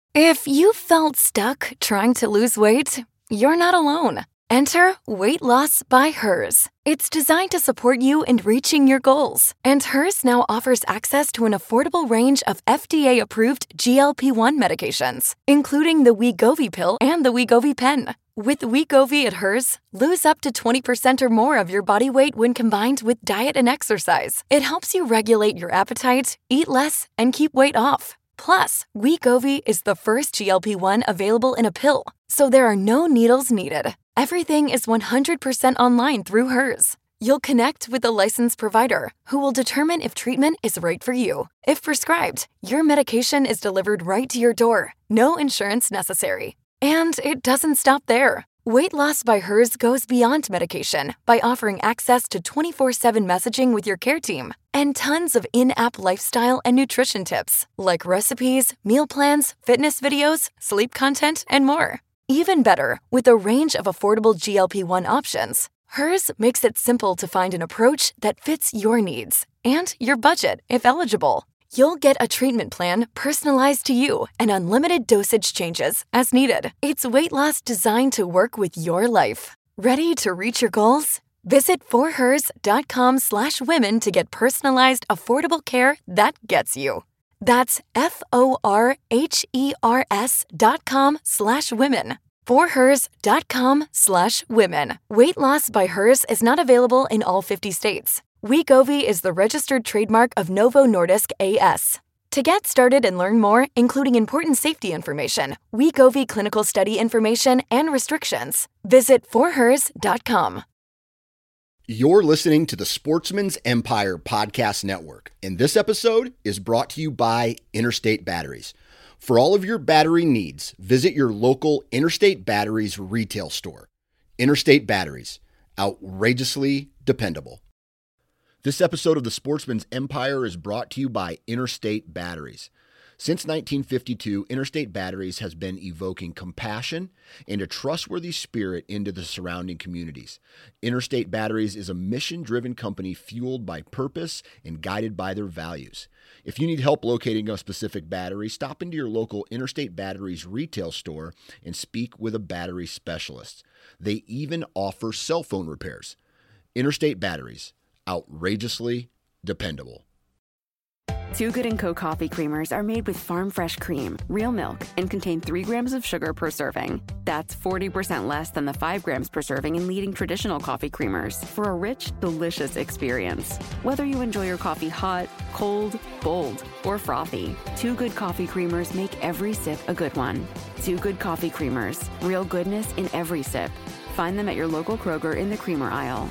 If you felt stuck trying to lose weight, you're not alone. Enter Weight Loss by Hers. It's designed to support you in reaching your goals. And Hers now offers access to an affordable range of FDA-approved GLP-1 medications, including the Wegovy pill and the Wegovy pen. With Wegovy at Hers, lose up to 20% or more of your body weight when combined with diet and exercise. It helps you regulate your appetite, eat less, and keep weight off. Plus, Wegovy is the first GLP-1 available in a pill, so there are no needles needed. Everything is 100% online through Hers. You'll connect with a licensed provider who will determine if treatment is right for you. If prescribed, your medication is delivered right to your door. No insurance necessary. And it doesn't stop there. Weight Loss by Hers goes beyond medication by offering access to 24/7 messaging with your care team and tons of in-app lifestyle and nutrition tips like recipes, meal plans, fitness videos, sleep content, and more. Even better, with a range of affordable GLP-1 options, Hers makes it simple to find an approach that fits your needs and your budget if eligible. You'll get a treatment plan personalized to you and unlimited dosage changes as needed. It's weight loss designed to work with your life. Ready to reach your goals? Visit forhers.com/women to get personalized, affordable care that gets you. That's forhers.com/women. forhers.com/women. Weight Loss by Hers is not available in all 50 states. Wegovy is the registered trademark of Novo Nordisk A.S. To get started and learn more, including important safety information, Wegovy clinical study information, and restrictions, visit forhers.com. You're listening to the Sportsman's Empire Podcast Network, and this episode is brought to you by Interstate Batteries. For all of your battery needs, visit your local Interstate Batteries retail store. Interstate Batteries, outrageously dependable. This episode of the Sportsman's Empire is brought to you by Interstate Batteries. Since 1952, Interstate Batteries has been evoking compassion and a trustworthy spirit into the surrounding communities. Interstate Batteries is a mission-driven company fueled by purpose and guided by their values. If you need help locating a specific battery, stop into your local Interstate Batteries retail store and speak with a battery specialist. They even offer cell phone repairs. Interstate Batteries, outrageously dependable. Too Good & Co. coffee creamers are made with farm fresh cream, real milk, and contain 3 grams of sugar per serving. That's 40% less than the 5 grams per serving in leading traditional coffee creamers for a rich, delicious experience. Whether you enjoy your coffee hot, cold, bold, or frothy, Too Good coffee creamers make every sip a good one. Too Good coffee creamers, real goodness in every sip. Find them at your local Kroger in the creamer aisle.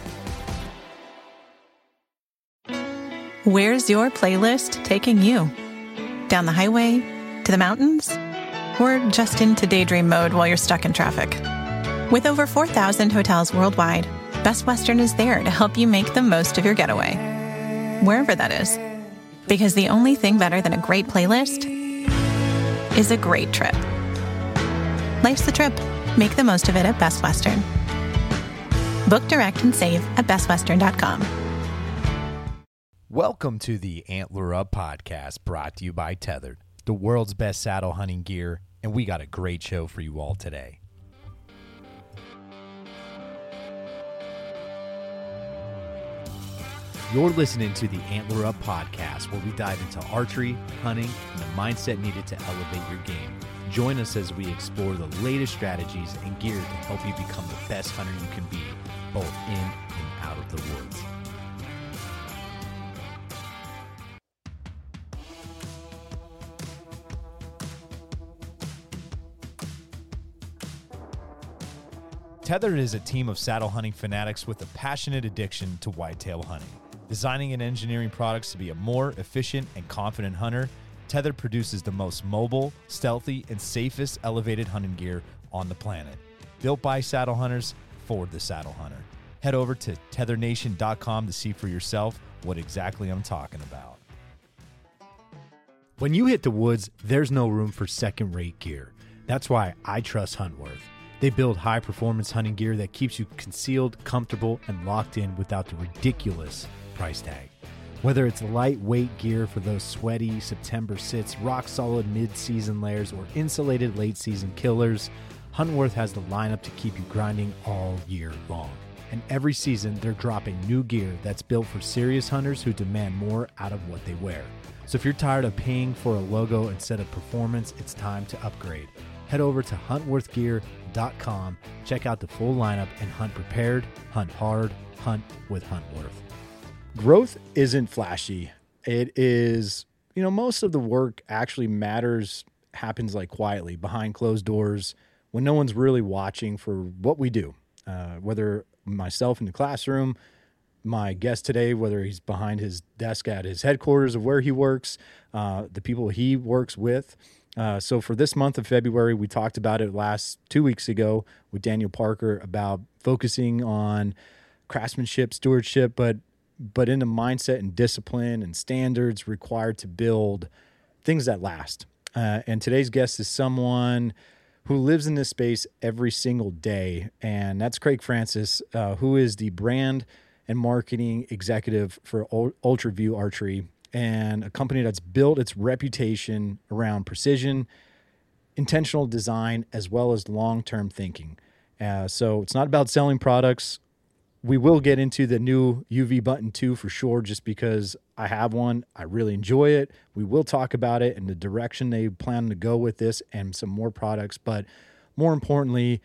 Where's your playlist taking you? Down the highway? To the mountains? Or just into daydream mode while you're stuck in traffic? With over 4,000 hotels worldwide, Best Western is there to help you make the most of your getaway, wherever that is. Because the only thing better than a great playlist is a great trip. Life's the trip. Make the most of it at Best Western. Book direct and save at bestwestern.com. Welcome to the Antler Up Podcast, brought to you by Tethered, the world's best saddle hunting gear, and we got a great show for you all today. You're listening to the Antler Up Podcast, where we dive into archery, hunting, and the mindset needed to elevate your game. Join us as we explore the latest strategies and gear to help you become the best hunter you can be, both in and out of the woods. Tethered is a team of saddle hunting fanatics with a passionate addiction to whitetail hunting. Designing and engineering products to be a more efficient and confident hunter, Tethered produces the most mobile, stealthy, and safest elevated hunting gear on the planet. Built by saddle hunters for the saddle hunter. Head over to tethernation.com to see for yourself what exactly I'm talking about. When you hit the woods, there's no room for second-rate gear. That's why I trust Huntworth. They build high-performance hunting gear that keeps you concealed, comfortable, and locked in without the ridiculous price tag. Whether it's lightweight gear for those sweaty September sits, rock-solid mid-season layers, or insulated late-season killers, Huntworth has the lineup to keep you grinding all year long. And every season, they're dropping new gear that's built for serious hunters who demand more out of what they wear. So if you're tired of paying for a logo instead of performance, it's time to upgrade. Head over to huntworthgear.com, check out the full lineup, and hunt prepared, hunt hard, hunt with Huntworth. Growth isn't flashy. It is, most of the work actually happens like quietly behind closed doors when no one's really watching for what we do. Whether myself in the classroom, my guest today, whether he's behind his desk at his headquarters of where he works, the people he works with. So for this month of February, we talked about it 2 weeks ago with Daniel Parker about focusing on craftsmanship, stewardship, but in the mindset and discipline and standards required to build things that last. And today's guest is someone who lives in this space every single day, and that's Craig Francis, who is the brand and marketing executive for UltraView Archery, and a company that's built its reputation around precision, intentional design, as well as long-term thinking. So it's not about selling products. We will get into the new UV Button 2 for sure, just because I have one. I really enjoy it. We will talk about it and the direction they plan to go with this and some more products. But more importantly,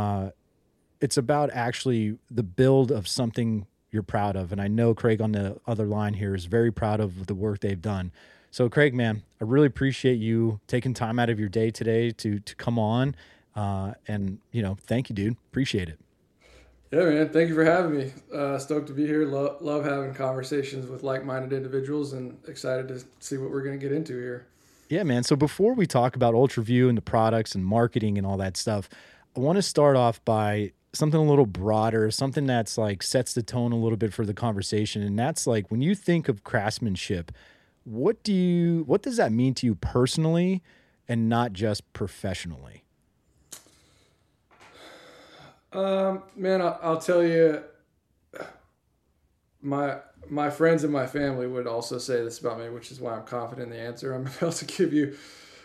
it's about actually the build of something you're proud of. And I know Craig on the other line here is very proud of the work they've done. So Craig, man, I really appreciate you taking time out of your day today to come on. And, thank you, dude. Appreciate it. Yeah, man. Thank you for having me. Stoked to be here. Love having conversations with like-minded individuals and excited to see what we're going to get into here. Yeah, man. So before we talk about UltraView and the products and marketing and all that stuff, I want to start off by something a little broader, something that's like sets the tone a little bit for the conversation. And that's like, when you think of craftsmanship, what does that mean to you personally and not just professionally? Man, I'll tell you, my friends and my family would also say this about me, which is why I'm confident in the answer I'm about to give you.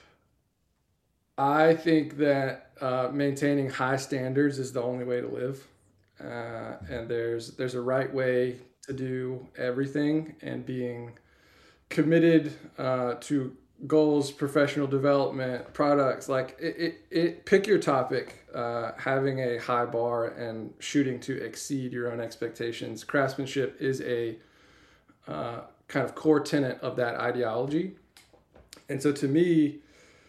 I think that maintaining high standards is the only way to live, and there's a right way to do everything, and being committed to goals, professional development, products, like it pick your topic, having a high bar and shooting to exceed your own expectations. Craftsmanship is a kind of core tenet of that ideology. And so to me,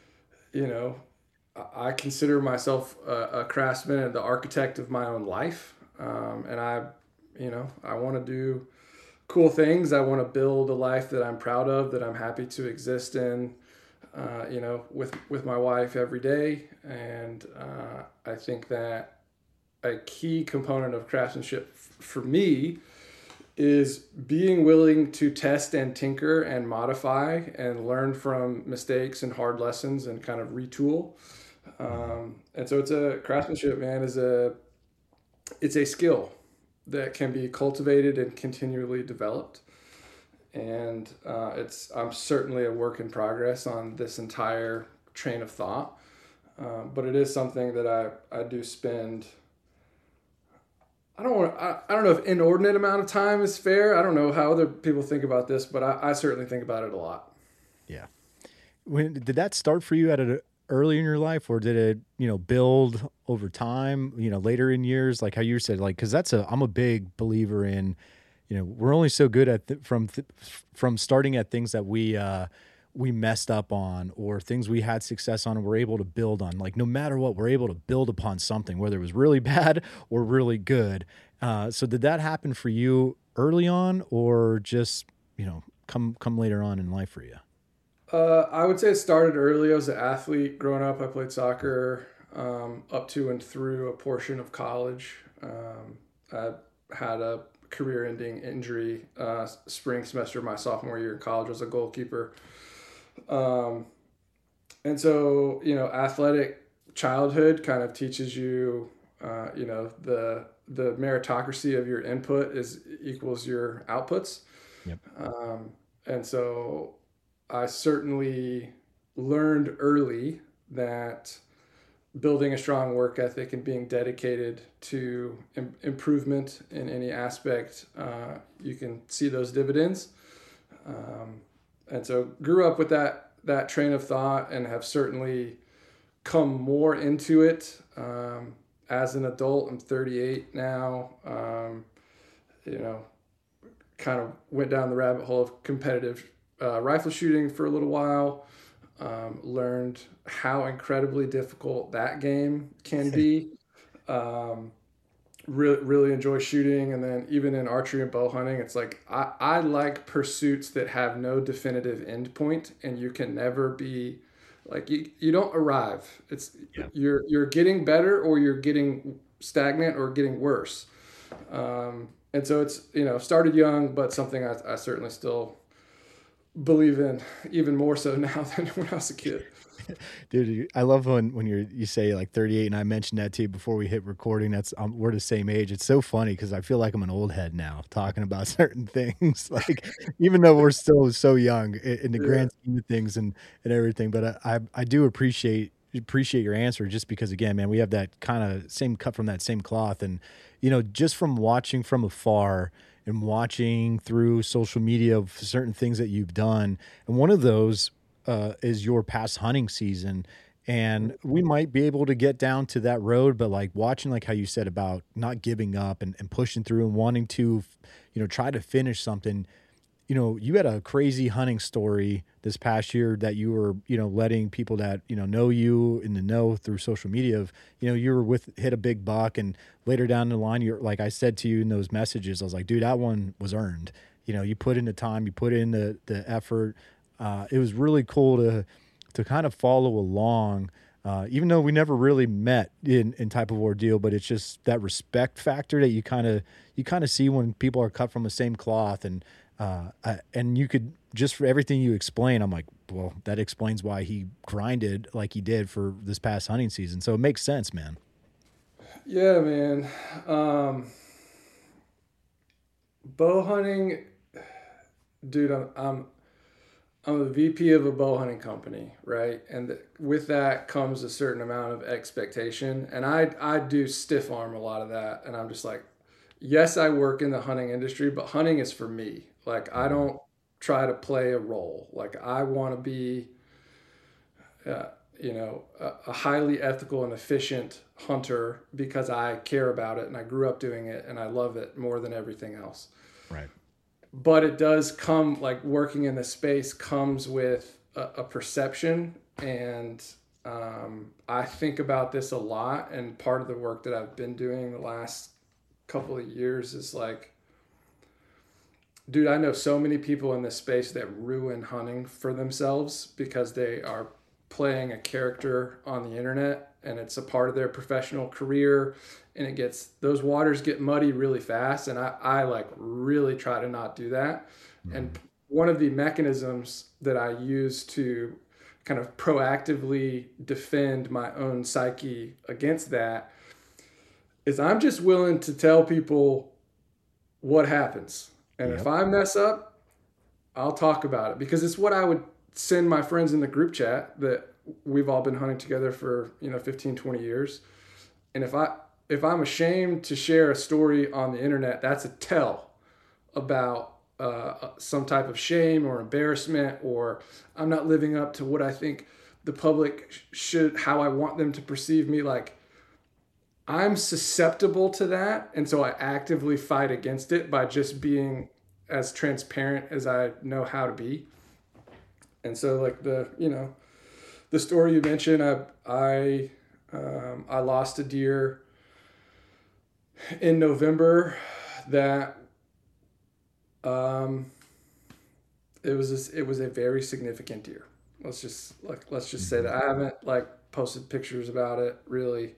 I consider myself a craftsman and the architect of my own life. And I want to do cool things. I want to build a life that I'm proud of, that I'm happy to exist in, with my wife every day. And I think that a key component of craftsmanship for me is being willing to test and tinker and modify and learn from mistakes and hard lessons and kind of retool. And so craftsmanship, man, it's a skill that can be cultivated and continually developed. And I'm certainly a work in progress on this entire train of thought. But it is something that I do spend, I don't know if inordinate amount of time is fair. I don't know how other people think about this, but I certainly think about it a lot. Yeah. Did that start for you early in your life, or did it, build over time, later in years, like how you said, like, cause I'm a big believer in, we're only so good at from starting at things that we messed up on, or things we had success on and we're able to build on. Like, no matter what, we're able to build upon something, whether it was really bad or really good. So did that happen for you early on, or just, come later on in life for you? I would say it started early. I was an athlete growing up. I played soccer up to and through a portion of college. I had a career-ending injury spring semester of my sophomore year in college. I was a goalkeeper. And so, athletic childhood kind of teaches you, the meritocracy of your input equals your outputs. Yep. And so I certainly learned early that building a strong work ethic and being dedicated to improvement in any aspect, you can see those dividends. And so grew up with that train of thought and have certainly come more into it as an adult. I'm 38 now. Kind of went down the rabbit hole of competitive rifle shooting for a little while. Learned how incredibly difficult that game can be. Really enjoy shooting. And then even in archery and bow hunting, it's like I like pursuits that have no definitive end point, and you can never be like you don't arrive. It's you're getting better, or you're getting stagnant, or getting worse. And so it's, started young, but something I certainly still believe in, even more so now than when I was a kid. Dude, I love when you say like 38, and I mentioned that to you before we hit recording. That's we're the same age. It's so funny because I feel like I'm an old head now talking about certain things, like even though we're still so young in the grand scheme of things and everything. But I do appreciate your answer, just because, again, man, we have that kind of same cut from that same cloth. And just from watching from afar and watching through social media of certain things that you've done, and one of those is your past hunting season. And we might be able to get down to that road, but like watching, like how you said about not giving up and pushing through and wanting to, try to finish something. You had a crazy hunting story this past year that you were, letting people that, know you in the know through social media of, you were hit a big buck, and later down the line, you're like, I said to you in those messages, I was like, dude, that one was earned. You put in the time, you put in the effort. It was really cool to kind of follow along, even though we never really met in type of ordeal, but it's just that respect factor that you kind of see when people are cut from the same cloth. And you could, just for everything you explain, I'm like, well, that explains why he grinded like he did for this past hunting season. So it makes sense, man. Yeah, man. Bow hunting, dude, I'm the VP of a bow hunting company, right? And with that comes a certain amount of expectation. And I do stiff arm a lot of that. And I'm just like, yes, I work in the hunting industry, but hunting is for me. Like, I don't try to play a role. Like, I want to be, a highly ethical and efficient hunter because I care about it and I grew up doing it and I love it more than everything else. Right. But it does come, like, working in this space comes with a perception. And I think about this a lot. And part of the work that I've been doing the last couple of years is like, dude, I know so many people in this space that ruin hunting for themselves because they are playing a character on the internet, and it's a part of their professional career, and those waters get muddy really fast. And I like really try to not do that. Mm-hmm. And one of the mechanisms that I use to kind of proactively defend my own psyche against that is I'm just willing to tell people what happens. And if I mess up, I'll talk about it, because it's what I would send my friends in the group chat that we've all been hunting together for, 15, 20 years. And if I'm ashamed to share a story on the internet, that's a tell about some type of shame or embarrassment, or I'm not living up to what I think the public should, how I want them to perceive me. Like, I'm susceptible to that, and so I actively fight against it by just being as transparent as I know how to be. And so, like, the story you mentioned, I lost a deer in November that it was a very significant deer. Let's just say that. I haven't posted pictures about it really.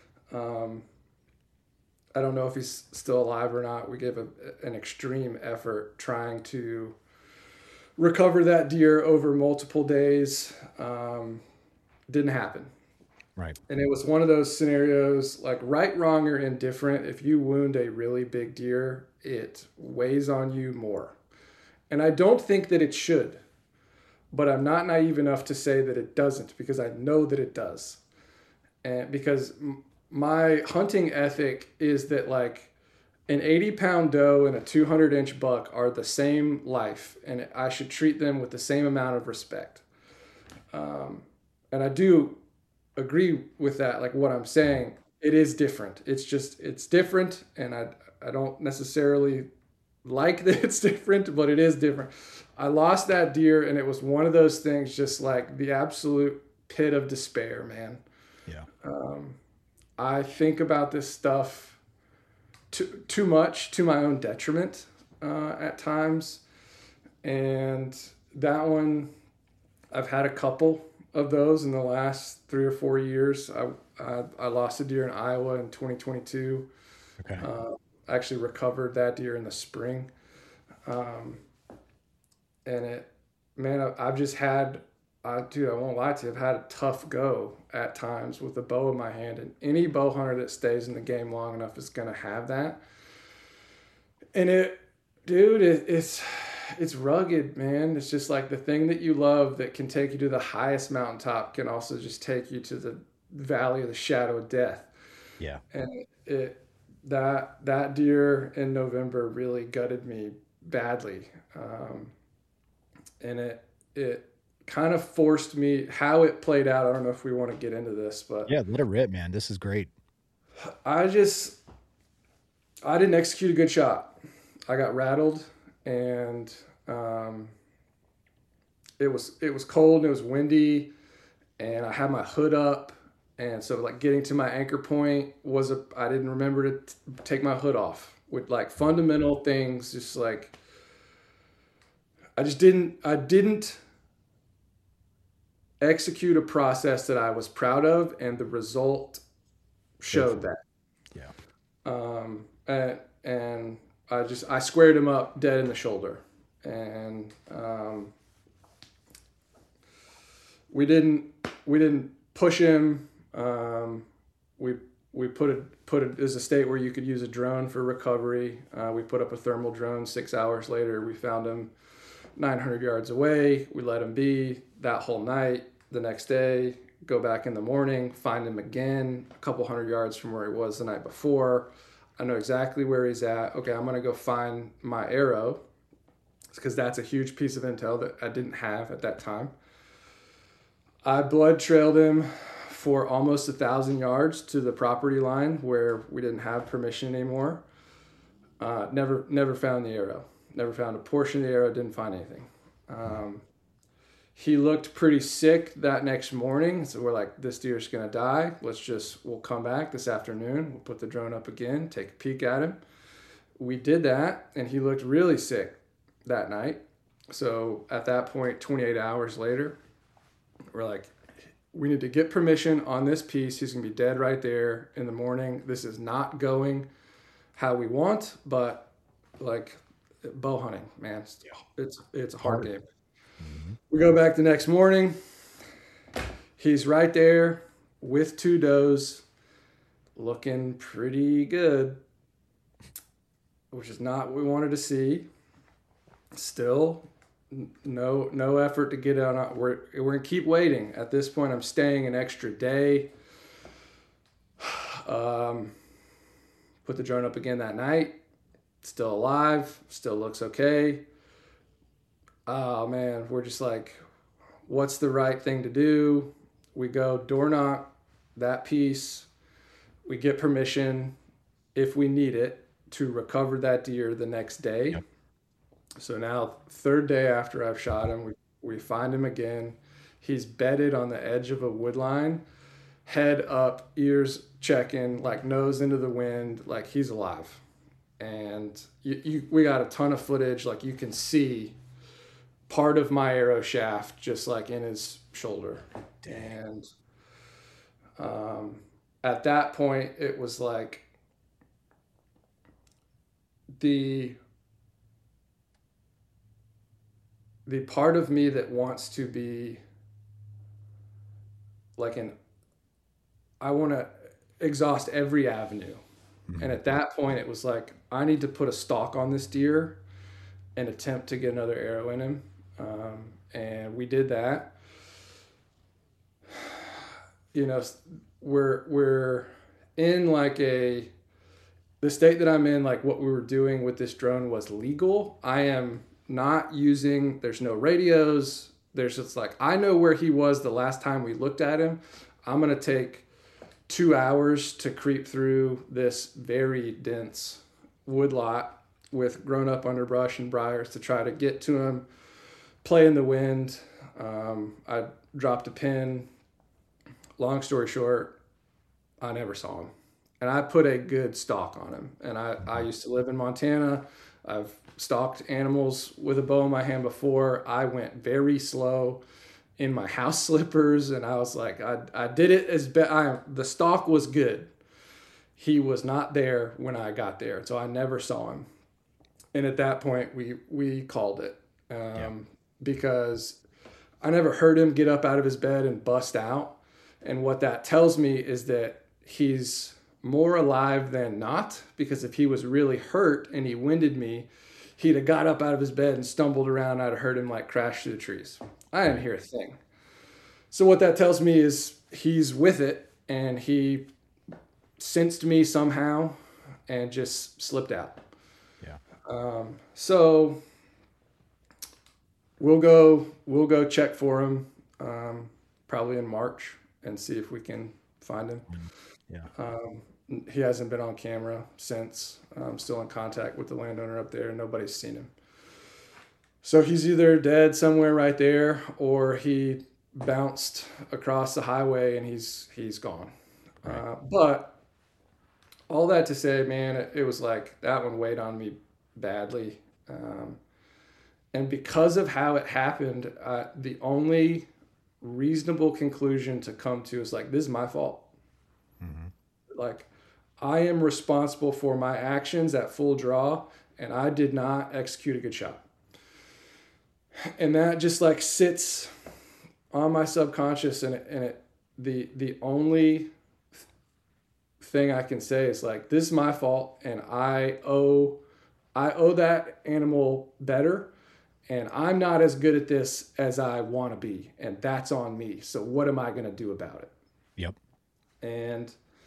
I don't know if he's still alive or not. We gave an extreme effort trying to recover that deer over multiple days. Didn't happen. Right. And it was one of those scenarios, like, right, wrong, or indifferent. If you wound a really big deer, it weighs on you more. And I don't think that it should, but I'm not naive enough to say that it doesn't, because I know that it does. And because my hunting ethic is that like an 80-pound doe and a 200-inch buck are the same life, and I should treat them with the same amount of respect. And I do agree with that. Like what I'm saying, it is different. It's different, and I don't necessarily like that it's different, but it is different. I lost that deer, and it was one of those things, just like the absolute pit of despair, man. Yeah. I think about this stuff too much, to my own detriment at times. And that one, I've had a couple of those in the last 3 or 4 years. I lost a deer in Iowa in 2022. Okay. I actually recovered that deer in the spring. And I've just had, dude, I won't lie to you, I've had a tough go at times with a bow in my hand, and any bow hunter that stays in the game long enough is going to have that. And it's rugged, man. It's just like the thing that you love that can take you to the highest mountaintop can also just take you to the valley of the shadow of death. Yeah. And that deer in November really gutted me badly. And it kind of forced me, how it played out. I don't know if we want to get into this, but Yeah, let it rip, man. This is great. I didn't execute a good shot. I got rattled, and it was cold and it was windy, and I had my hood up, and so like getting to my anchor point I didn't remember to take my hood off, with like fundamental things, just like I didn't execute a process that I was proud of, and the result showed that. Yeah. And I squared him up dead in the shoulder, and we didn't push him. We put it as a state where you could use a drone for recovery. We put up a thermal drone. 6 hours later, we found him 900 yards away. We let him be that whole night. The next day, go back in the morning, find him again, a couple hundred yards from where he was the night before. I know exactly where he's at. Okay, I'm going to go find my arrow, because that's a huge piece of intel that I didn't have at that time. I blood trailed him for almost 1,000 yards to the property line where we didn't have permission anymore. Never found the arrow. Never found a portion of the arrow. Didn't find anything. He looked pretty sick that next morning. So we're like, this deer's going to die. We'll come back this afternoon. We'll put the drone up again, take a peek at him. We did that, and he looked really sick that night. So at that point, 28 hours later, we're like, we need to get permission on this piece. He's going to be dead right there in the morning. This is not going how we want, but like bow hunting, man, it's a hard game. Mm-hmm. We go back the next morning. He's right there with 2 does, looking pretty good, which is not what we wanted to see. Still, no effort to get on. We're gonna keep waiting. At this point, I'm staying an extra day. Put the drone up again that night. Still alive. Still looks okay. Oh man, we're just like, what's the right thing to do? We go door knock that piece. We get permission, if we need it, to recover that deer the next day. Yep. So now, 3rd day after I've shot him, we find him again. He's bedded on the edge of a wood line, head up, ears checking, like nose into the wind, like he's alive. And we got a ton of footage, like you can see part of my arrow shaft just like in his shoulder. Dang. And at that point, it was like the part of me that wants to be like I want to exhaust every avenue. Mm-hmm. And at that point, it was like, I need to put a stalk on this deer. and attempt to get another arrow in him. And we did that. You know, we're in like the state that I'm in, like what we were doing with this drone was legal. I am not using, there's no radios. There's just like, I know where he was the last time we looked at him. I'm going to take 2 hours to creep through this very dense woodlot with grown up underbrush and briars to try to get to him, play in the wind. I dropped a pin. Long story short, I never saw him. And I put a good stalk on him. And I used to live in Montana. I've stalked animals with a bow in my hand before. I went very slow in my house slippers, and I was like, I did it as best. The stalk was good. He was not there when I got there, so I never saw him. And at that point, we called it because I never heard him get up out of his bed and bust out. And what that tells me is that he's more alive than not, because if he was really hurt and he winded me, he'd have got up out of his bed and stumbled around. I'd have heard him like crash through the trees. I didn't hear a thing. So what that tells me is he's with it, and he sensed me somehow and just slipped out. Yeah. So we'll go check for him probably in March and see if we can find him. Yeah. He hasn't been on camera since. I'm still in contact with the landowner up there. Nobody's seen him. So he's either dead somewhere right there, or he bounced across the highway and he's gone. Right. But all that to say, man, it was like that one weighed on me badly. And because of how it happened, the only reasonable conclusion to come to is like, this is my fault. Mm-hmm. Like, I am responsible for my actions at full draw, and I did not execute a good shot. And that just like sits on my subconscious, and the only thing I can say is like, this is my fault, and I owe that animal better, and I'm not as good at this as I want to be, and that's on me. So what am I going to do about it? Yep. And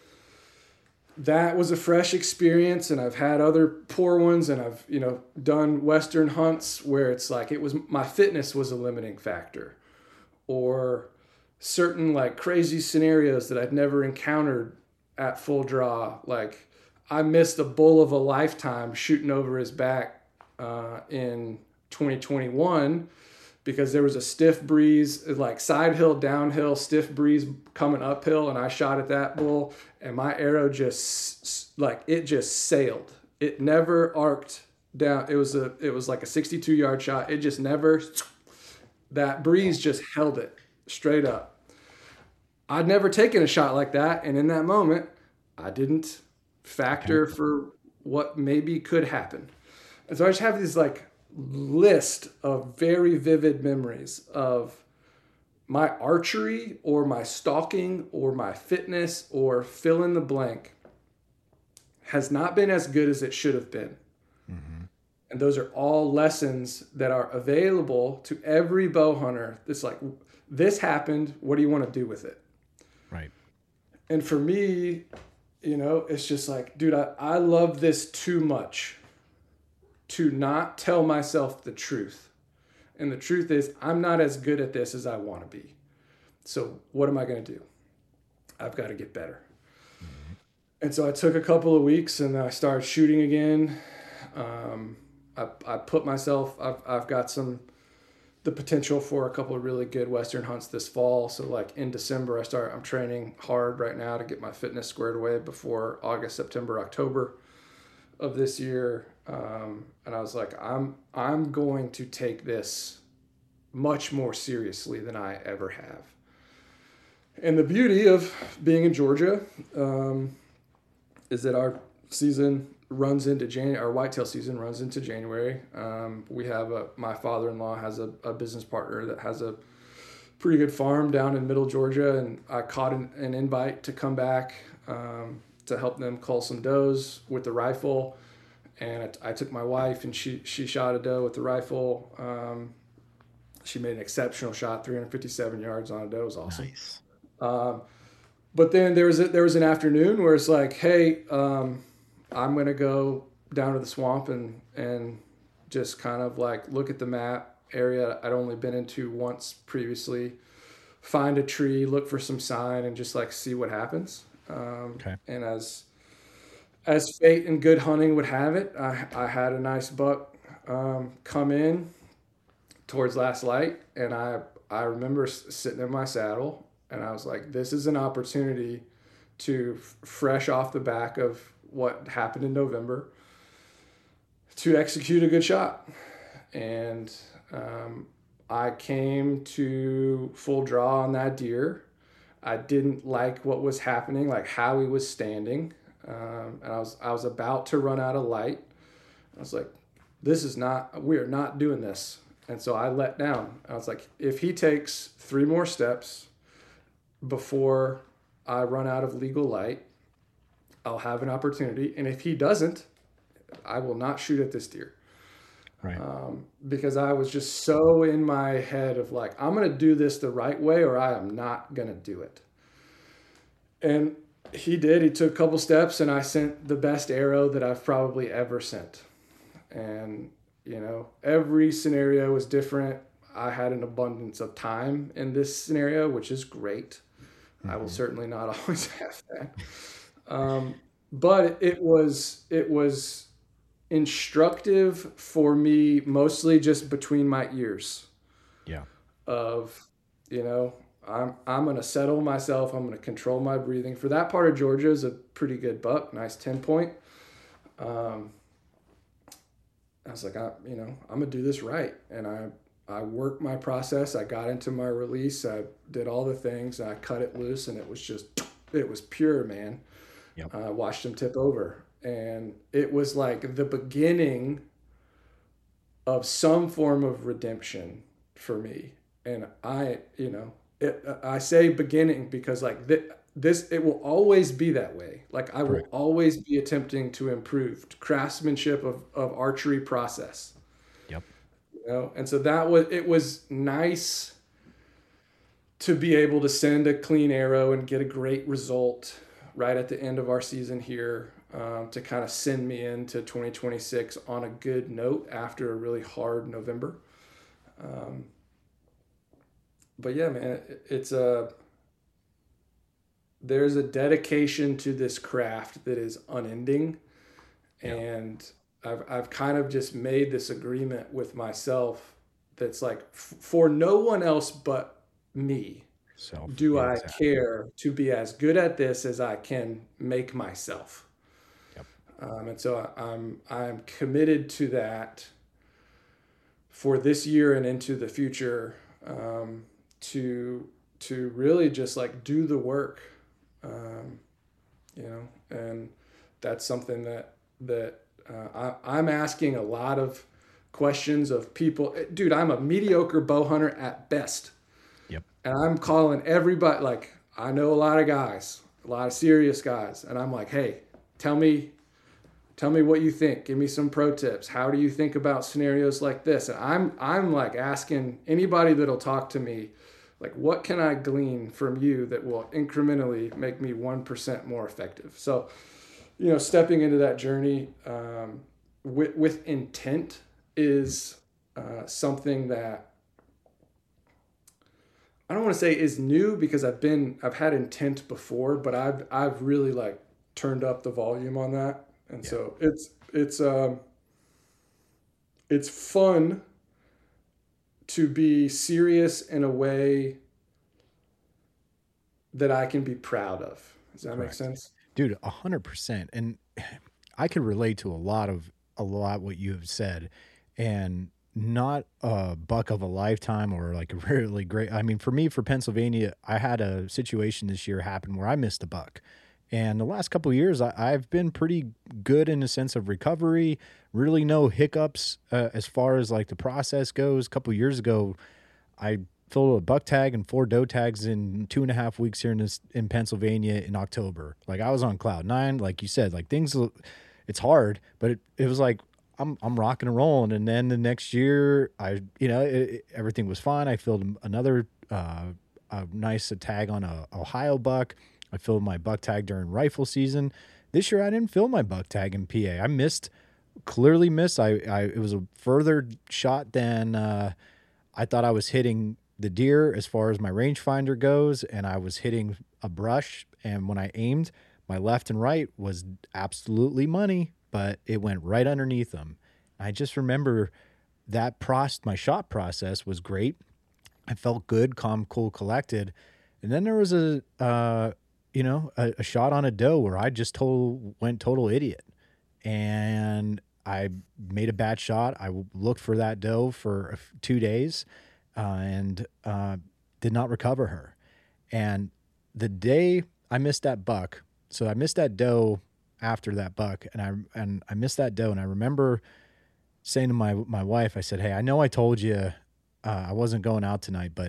that was a fresh experience, and I've had other poor ones, and I've, done Western hunts where it's like my fitness was a limiting factor, or certain like crazy scenarios that I'd never encountered at full draw. Like I missed a bull of a lifetime shooting over his back in 2021 because there was a stiff breeze, like side hill, downhill, stiff breeze coming uphill, and I shot at that bull, and my arrow just sailed. It never arced down. It was like a 62-yard shot. It just never, that breeze just held it straight up. I'd never taken a shot like that, and in that moment, I didn't factor for what maybe could happen. And so I just have these like list of very vivid memories of my archery or my stalking or my fitness or fill in the blank has not been as good as it should have been. Mm-hmm. And those are all lessons that are available to every bow hunter. It's like, this happened. What do you want to do with it? Right. And for me, it's just like, dude, I love this too much to not tell myself the truth. And the truth is, I'm not as good at this as I want to be. So what am I going to do? I've got to get better. Mm-hmm. And so I took a couple of weeks and I started shooting again. I put myself, I've got the potential for a couple of really good Western hunts this fall. So like in December, I'm training hard right now to get my fitness squared away before August, September, October of this year. And I was like, I'm going to take this much more seriously than I ever have. And the beauty of being in Georgia is that our season runs into January. Our whitetail season runs into January. We have my father-in-law has a business partner that has a pretty good farm down in middle Georgia, and I caught an invite to come back to help them cull some does with the rifle. and I took my wife, and she shot a doe with the rifle. She made an exceptional shot, 357 yards on a doe. It was awesome. Nice. But then there was an afternoon where it's like, hey, I'm gonna go down to the swamp and just kind of like look at the map area I'd only been into once previously, find a tree, look for some sign, and just like see what happens. Okay. And as fate and good hunting would have it, I had a nice buck come in towards last light, and I remember sitting in my saddle, and I was like, this is an opportunity to, fresh off the back of what happened in November, to execute a good shot. And I came to full draw on that deer. I didn't like what was happening, like how he was standing. And I was about to run out of light. I was like, we are not doing this. And so I let down. I was like, if he takes 3 more steps before I run out of legal light, I'll have an opportunity. And if he doesn't, I will not shoot at this deer. Right. Because I was just so in my head of like, I'm going to do this the right way or I am not going to do it. And he did. He took a couple steps, and I sent the best arrow that I've probably ever sent. And, you know, every scenario was different. I had an abundance of time in this scenario, which is great. Mm-hmm. I will certainly not always have that. But it was instructive for me, mostly just between my ears. Yeah. Of, you know, I'm going to settle myself. I'm going to control my breathing. For that part of Georgia is a pretty good buck, nice 10-point. I was like, I'm going to do this right. And I worked my process. I got into my release. I did all the things. I cut it loose, and it was pure, man. Yep. I watched him tip over. And it was like the beginning of some form of redemption for me. And I say beginning because like this, it will always be that way. Like I will always be attempting to improve craftsmanship of archery process. Yep. You know, and so it was nice to be able to send a clean arrow and get a great result right at the end of our season here, to kind of send me into 2026 on a good note after a really hard November. But yeah, man, there's a dedication to this craft that is unending. Yeah. And I've kind of just made this agreement with myself that's like, for no one else but me, I care to be as good at this as I can make myself. Yep. And so I'm committed to that for this year and into the future, to really just like do the work, and that's something that I'm asking a lot of questions of people. Dude, I'm a mediocre bow hunter at best. Yep. And I'm calling everybody, like I know a lot of guys, a lot of serious guys. And I'm like, hey, tell me what you think. Give me some pro tips. How do you think about scenarios like this? And I'm like asking anybody that'll talk to me, like, what can I glean from you that will incrementally make me 1% more effective? So, stepping into that journey with intent is something that I don't want to say is new, because I've had intent before, but I've really like turned up the volume on that. And so it's fun to be serious in a way that I can be proud of. Does that make sense? Dude, 100%. And I could relate to a lot what you have said, and not a buck of a lifetime or like a really great. I mean, for me, for Pennsylvania, I had a situation this year happen where I missed a buck. And the last couple of years, I've been pretty good in a sense of recovery, really no hiccups as far as like the process goes. A couple of years ago, I filled a buck tag and 4 doe tags in 2.5 weeks here in Pennsylvania in October. Like I was on cloud 9, like you said, like things, it's hard, but it was like, I'm rocking and rolling. And then the next year everything was fine. I filled another, a nice tag on a Ohio buck. I filled my buck tag during rifle season. This year I didn't fill my buck tag in PA. I clearly missed. It was a further shot than I thought I was hitting the deer as far as my rangefinder goes, and I was hitting a brush. And when I aimed, my left and right was absolutely money, but it went right underneath them. I just remember that my shot process was great. I felt good, calm, cool, collected. And then there was a shot on a doe where I just went total idiot. And I made a bad shot. I looked for that doe for 2 days and did not recover her. And the day I missed that buck, so I missed that doe after that buck, and I missed that doe. And I remember saying to my wife, I said, "Hey, I know I told you I wasn't going out tonight, but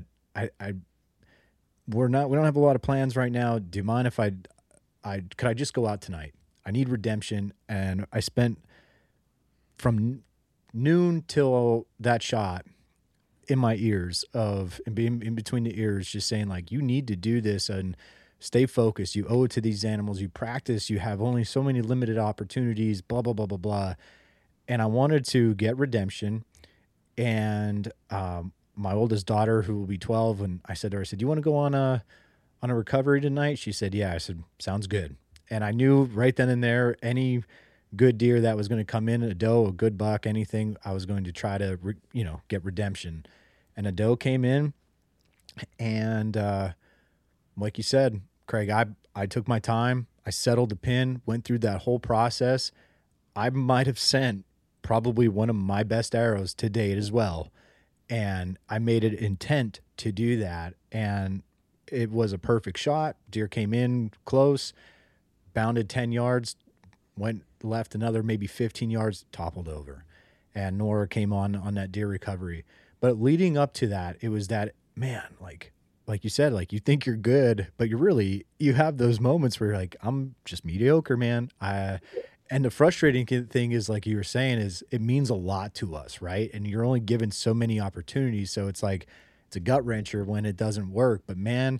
we don't have a lot of plans right now. Do you mind if could I just go out tonight? I need redemption." And I spent from noon till that shot in my ears in between the ears, just saying like, you need to do this and stay focused. You owe it to these animals. You practice. You have only so many limited opportunities, blah, blah, blah, blah, blah. And I wanted to get redemption. And my oldest daughter, who will be 12, and I said to her, do you want to go on a recovery tonight? She said, yeah. I said, sounds good. And I knew right then and there, any good deer that was going to come in, a doe, a good buck, anything, I was going to try to, get redemption. And a doe came in, and like you said, Craig, I took my time. I settled the pin, went through that whole process. I might have sent probably one of my best arrows to date as well. And I made it intent to do that. And it was a perfect shot. Deer came in close, bounded 10 yards, went left another maybe 15 yards, toppled over. And Nora came on that deer recovery. But leading up to that, it was that, man, like you said, like you think you're good, but you have those moments where you're like, I'm just mediocre, man. And the frustrating thing is, like you were saying, is it means a lot to us, right? And you're only given so many opportunities. So it's like, it's a gut wrencher when it doesn't work. But man,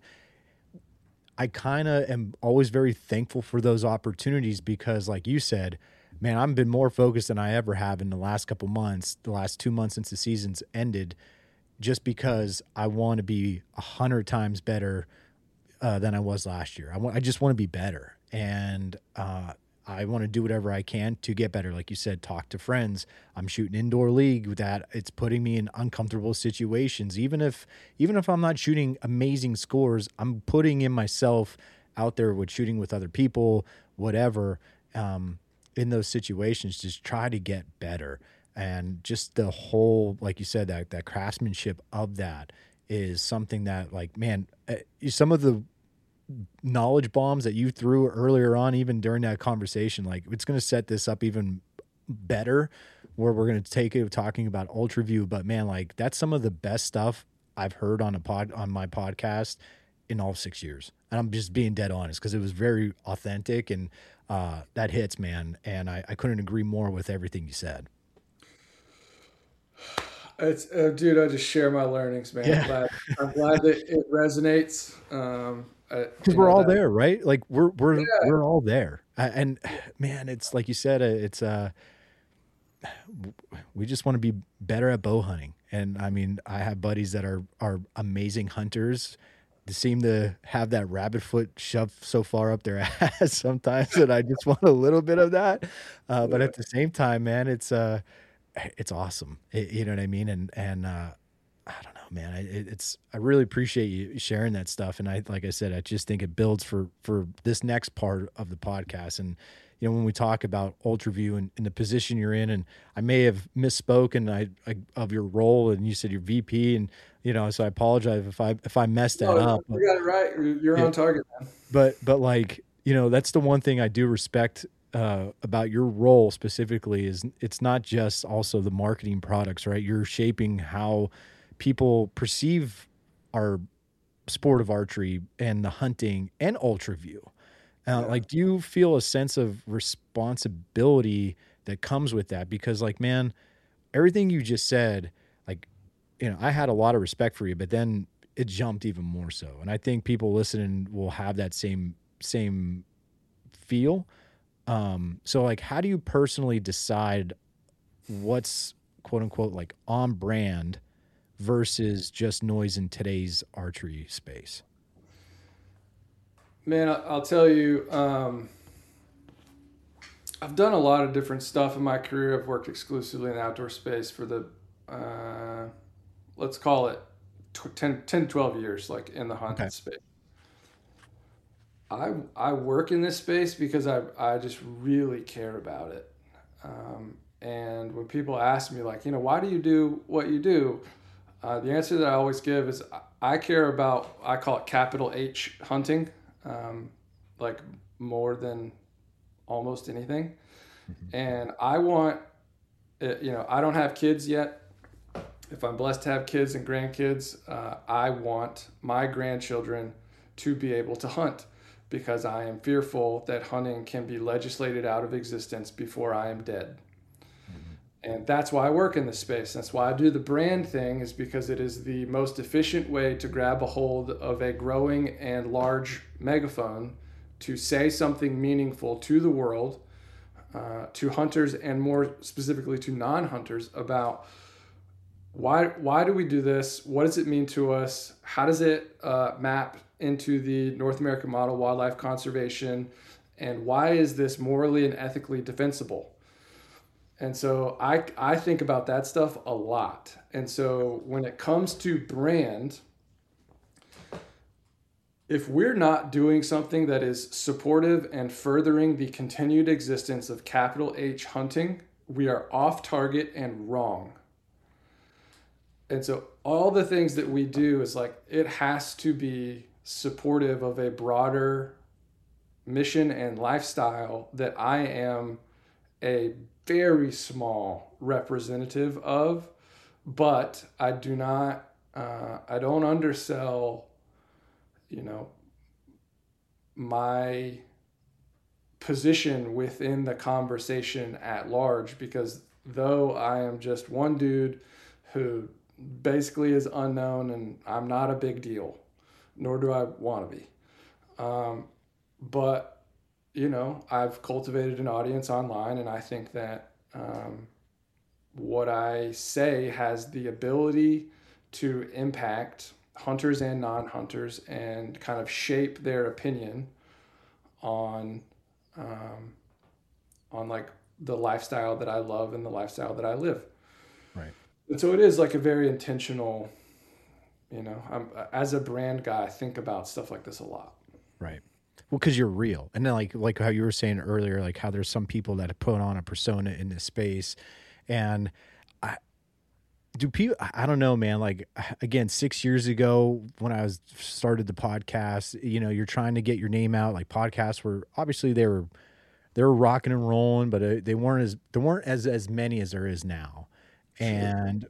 I kind of am always very thankful for those opportunities because, like you said, man, I've been more focused than I ever have in the last couple months, the last 2 months since the season's ended, just because I want to be 100 times better than I was last year. I just want to be better. And I want to do whatever I can to get better. Like you said, talk to friends. I'm shooting indoor league that it's putting me in uncomfortable situations. Even if I'm not shooting amazing scores, I'm putting in myself out there with shooting with other people, whatever, in those situations, just try to get better. And just the whole, like you said, that craftsmanship of that is something that, like, man, some of the knowledge bombs that you threw earlier on, even during that conversation, like it's going to set this up even better where we're going to take it talking about UltraView. But man, like that's some of the best stuff I've heard on my podcast in all 6 years. And I'm just being dead honest because it was very authentic and that hits, man. And I couldn't agree more with everything you said. It's dude, I just share my learnings, man. Yeah. I'm glad that it resonates. Because we're all there, right? Like we're all there. And man, it's like you said, it's we just want to be better at bow hunting. And I mean, I have buddies that are amazing hunters. They seem to have that rabbit foot shoved so far up their ass sometimes that I just want a little bit of that. But at the same time, man, it's awesome. You know what I mean? And I don't know, man, I really appreciate you sharing that stuff. And like I said, I just think it builds for this next part of the podcast. And, you know, when we talk about UltraView and the position you're in, and I may have misspoken of your role, and you said you're VP, and, you know, so I apologize if I messed that up. You got it right. You're on target, man. But like, you know, that's the one thing I do respect about your role specifically is it's not just also the marketing products, right? You're shaping how people perceive our sport of archery and the hunting and UltraView. Like, do you feel a sense of responsibility that comes with that? Because, like, man, everything you just said, like, you know, I had a lot of respect for you, but then it jumped even more so. And I think people listening will have that same feel. So, like, how do you personally decide what's quote unquote like on brand versus just noise in today's archery space? Man, I'll tell you, I've done a lot of different stuff in my career. I've worked exclusively in the outdoor space for the, let's call it 10 to 12 years, like in the hunting space. I work in this space because I just really care about it. And when people ask me, like, you know, why do you do what you do? The answer that I always give is I care about, I call it capital H hunting, like more than almost anything. And I want, you know, I don't have kids yet. If I'm blessed to have kids and grandkids, I want my grandchildren to be able to hunt, because I am fearful that hunting can be legislated out of existence before I am dead. And that's why I work in this space. That's why I do the brand thing, is because it is the most efficient way to grab a hold of a growing and large megaphone to say something meaningful to the world, to hunters and more specifically to non-hunters, about why do we do this? What does it mean to us? How does it map into the North American model wildlife conservation? And why is this morally and ethically defensible? And so I think about that stuff a lot. And so when it comes to brand, if we're not doing something that is supportive and furthering the continued existence of capital H hunting, we are off target and wrong. And so all the things that we do is like, it has to be supportive of a broader mission and lifestyle that I am a very small representative of, but I do not, I don't undersell, you know, my position within the conversation at large, because though I am just one dude who basically is unknown and I'm not a big deal, nor do I want to be. But you know, I've cultivated an audience online, and I think that what I say has the ability to impact hunters and non-hunters and kind of shape their opinion on like the lifestyle that I love and the lifestyle that I live. Right. And so it is like a very intentional, you know, as a brand guy, I think about stuff like this a lot. Right. Well, because you're real. And then like how you were saying earlier, like how there's some people that have put on a persona in this space. And I don't know, man, like, again, 6 years ago when I started the podcast, you know, you're trying to get your name out. Like, podcasts were, obviously they were rocking and rolling, but there weren't as many as there is now. Sure. And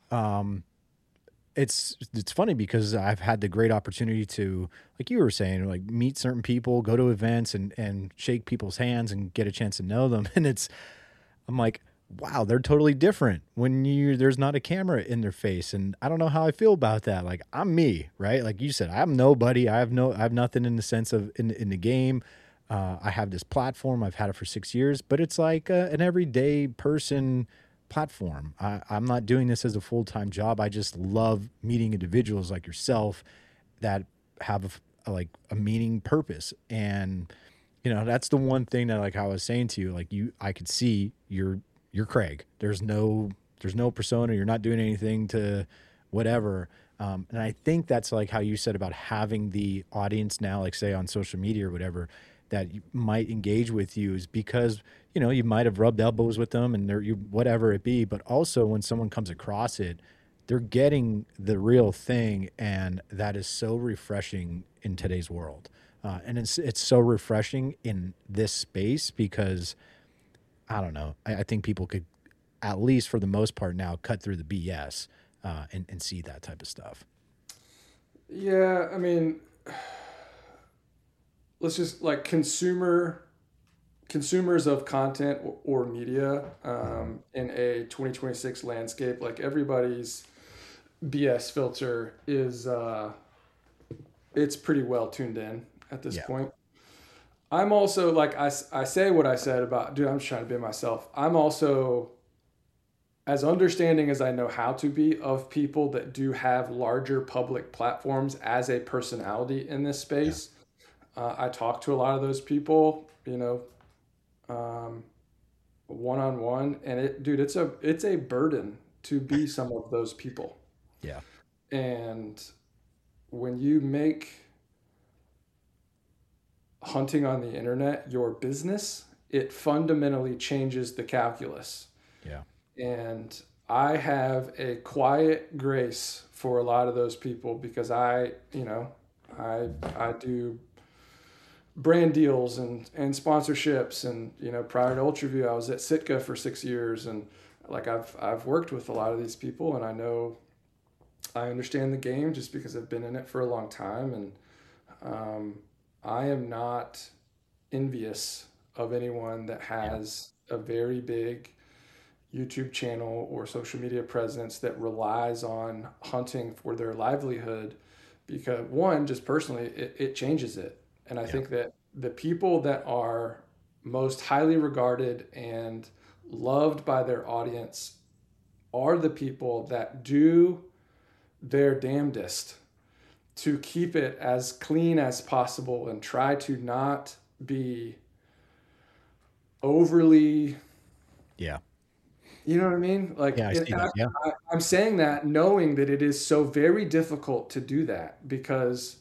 it's funny because I've had the great opportunity to, like you were saying, like, meet certain people, go to events and shake people's hands and get a chance to know them. And I'm like, wow, they're totally different when there's not a camera in their face. And I don't know how I feel about that. Like, I'm me, right? Like you said, I'm nobody. I have nothing in the sense of in the game. I have this platform. I've had it for 6 years, but it's like an everyday person platform. I'm not doing this as a full-time job. I just love meeting individuals like yourself that have a meaning, purpose. And, you know, that's the one thing that, like, how I was saying to you, like, I could see you're Craig. There's no persona. You're not doing anything to whatever. And I think that's like how you said about having the audience now, like, say on social media or whatever, that you might engage with you, is because, you know, you might have rubbed elbows with them and whatever it be, but also when someone comes across it, they're getting the real thing. And that is so refreshing in today's world. And it's so refreshing in this space because, I don't know, I think people could, at least for the most part now, cut through the BS and see that type of stuff. Yeah, I mean, let's just like consumers of content or media in a 2026 landscape, like everybody's BS filter is it's pretty well tuned in at this point. I'm also like, I say what I said about, dude, I'm just trying to be myself. I'm also as understanding as I know how to be of people that do have larger public platforms as a personality in this space. I talk to a lot of those people, you know, one-on-one, and it's a burden to be some of those people. Yeah. And when you make hunting on the internet your business, it fundamentally changes the calculus. Yeah. And I have a quiet grace for a lot of those people because I do brand deals and sponsorships, and prior to UltraView I was at Sitka for 6 years, and like I've worked with a lot of these people, and I understand the game just because I've been in it for a long time, and I am not envious of anyone that has a very big YouTube channel or social media presence that relies on hunting for their livelihood, because one, just personally, it changes it. And I think that the people that are most highly regarded and loved by their audience are the people that do their damnedest to keep it as clean as possible and try to not be overly, you know what I mean? Like, I'm saying that knowing that it is so very difficult to do that, because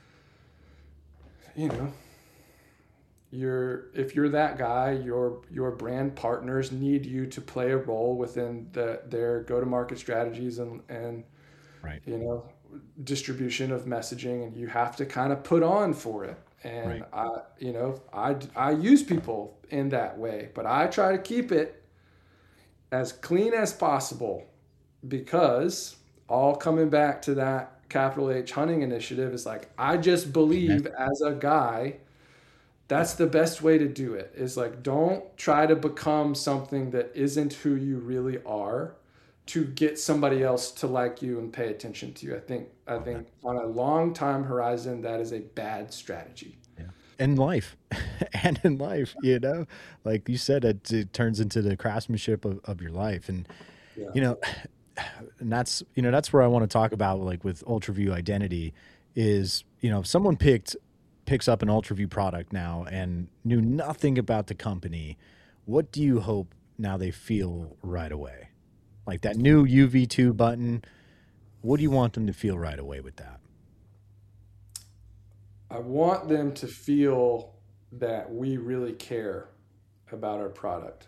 if you're that guy, your brand partners need you to play a role within their go-to-market strategies and distribution of messaging, and you have to kind of put on for it. And I use people in that way, but I try to keep it as clean as possible, because all coming back to that capital H hunting initiative is like, I just believe as a guy, that's the best way to do it, is like, don't try to become something that isn't who you really are to get somebody else to like you and pay attention to you. I think on a long time horizon, that is a bad strategy. In life and in life, like you said, it turns into the craftsmanship of your life. And, and that's where I want to talk about, like with UltraView identity is, if someone picks up an UltraView product now and knew nothing about the company, what do you hope now they feel right away? Like that new UV2 button, what do you want them to feel right away with that? I want them to feel that we really care about our product.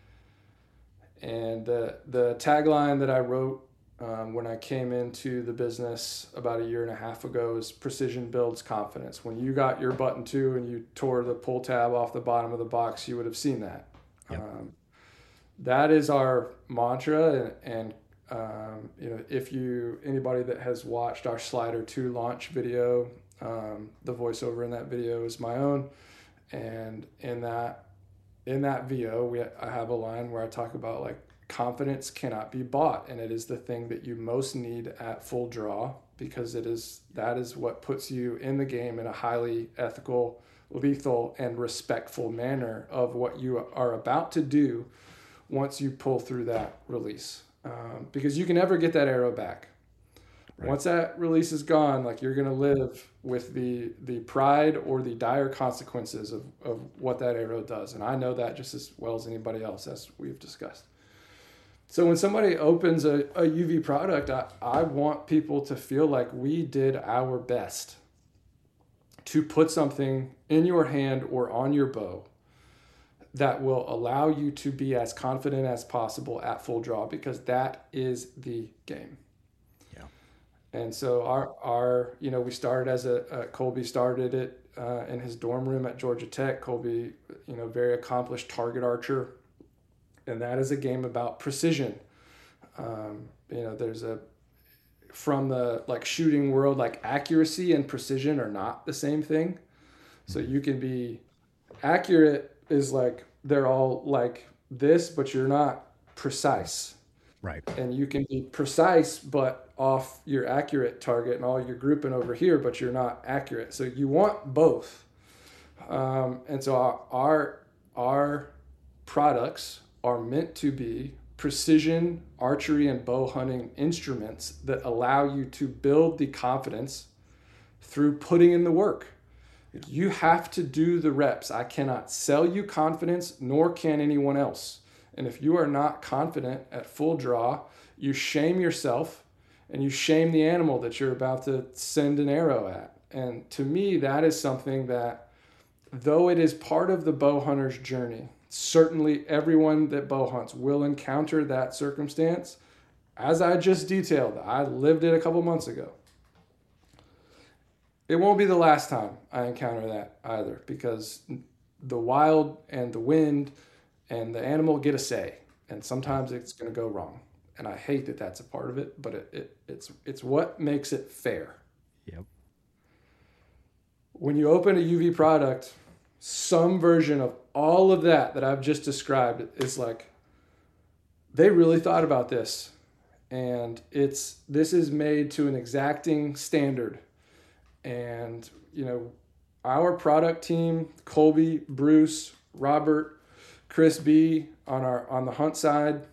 And the tagline that I wrote when I came into the business about a year and a half ago is precision builds confidence. When you got your button 2 and you tore the pull tab off the bottom of the box, you would have seen that. Yep. That is our mantra. And if anybody that has watched our Slider 2 launch video, the voiceover in that video is my own. And in that VO, I have a line where I talk about like, confidence cannot be bought, and it is the thing that you most need at full draw, because that is what puts you in the game in a highly ethical, lethal, and respectful manner of what you are about to do once you pull through that release, because you can never get that arrow back. Right. Once that release is gone, like, you're going to live with the pride or the dire consequences of what that arrow does. And I know that just as well as anybody else, as we've discussed. So when somebody opens a UV product, I want people to feel like we did our best to put something in your hand or on your bow that will allow you to be as confident as possible at full draw, because that is the game. Yeah. And so our we started as Colby started it in his dorm room at Georgia Tech. Colby, very accomplished target archer. And that is a game about precision. There's from the shooting world, accuracy and precision are not the same thing. So you can be accurate is like they're all like this, but you're not precise. Right. And you can be precise, but off your accurate target and all you're grouping over here, but you're not accurate. So you want both. And so our products are meant to be precision archery and bow hunting instruments that allow you to build the confidence through putting in the work. You have to do the reps. I cannot sell you confidence, nor can anyone else. And if you are not confident at full draw, you shame yourself and you shame the animal that you're about to send an arrow at. And to me, that is something that, though it is part of the bow hunter's journey, certainly everyone that bow hunts will encounter that circumstance. As I just detailed, I lived it a couple months ago. It won't be the last time I encounter that either, because the wild and the wind and the animal get a say, and sometimes it's going to go wrong. And I hate that that's a part of it, but it's what makes it fair. Yep. When you open a UV product, some version of all of that I've just described is like, they really thought about this, and this is made to an exacting standard. And, you know, our product team, Colby, Bruce, Robert, Chris B on the hunt side,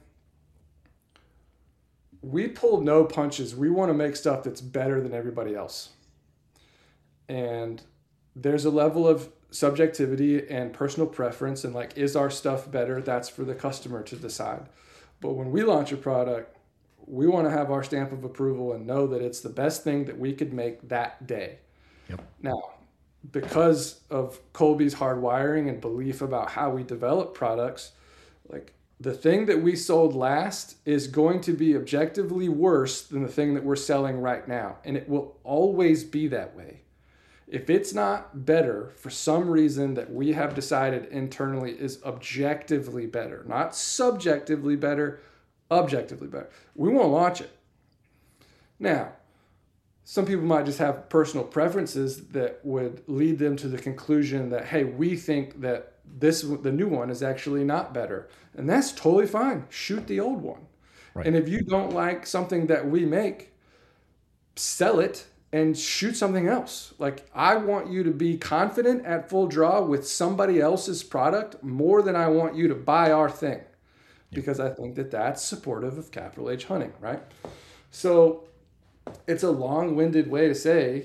we pulled no punches. We want to make stuff that's better than everybody else. And there's a level of subjectivity and personal preference, and like, is our stuff better? That's for the customer to decide. But when we launch a product, we want to have our stamp of approval and know that it's the best thing that we could make that day. Yep. Now, because of Colby's hard wiring and belief about how we develop products, like, the thing that we sold last is going to be objectively worse than the thing that we're selling right now. And it will always be that way. If it's not better for some reason that we have decided internally is objectively better, not subjectively better, objectively better, we won't launch it. Now, some people might just have personal preferences that would lead them to the conclusion that, hey, we think that the new one is actually not better. And that's totally fine. Shoot the old one. Right. And if you don't like something that we make, sell it and shoot something else. Like, I want you to be confident at full draw with somebody else's product more than I want you to buy our thing. Because I think that that's supportive of capital H hunting, right? So it's a long-winded way to say,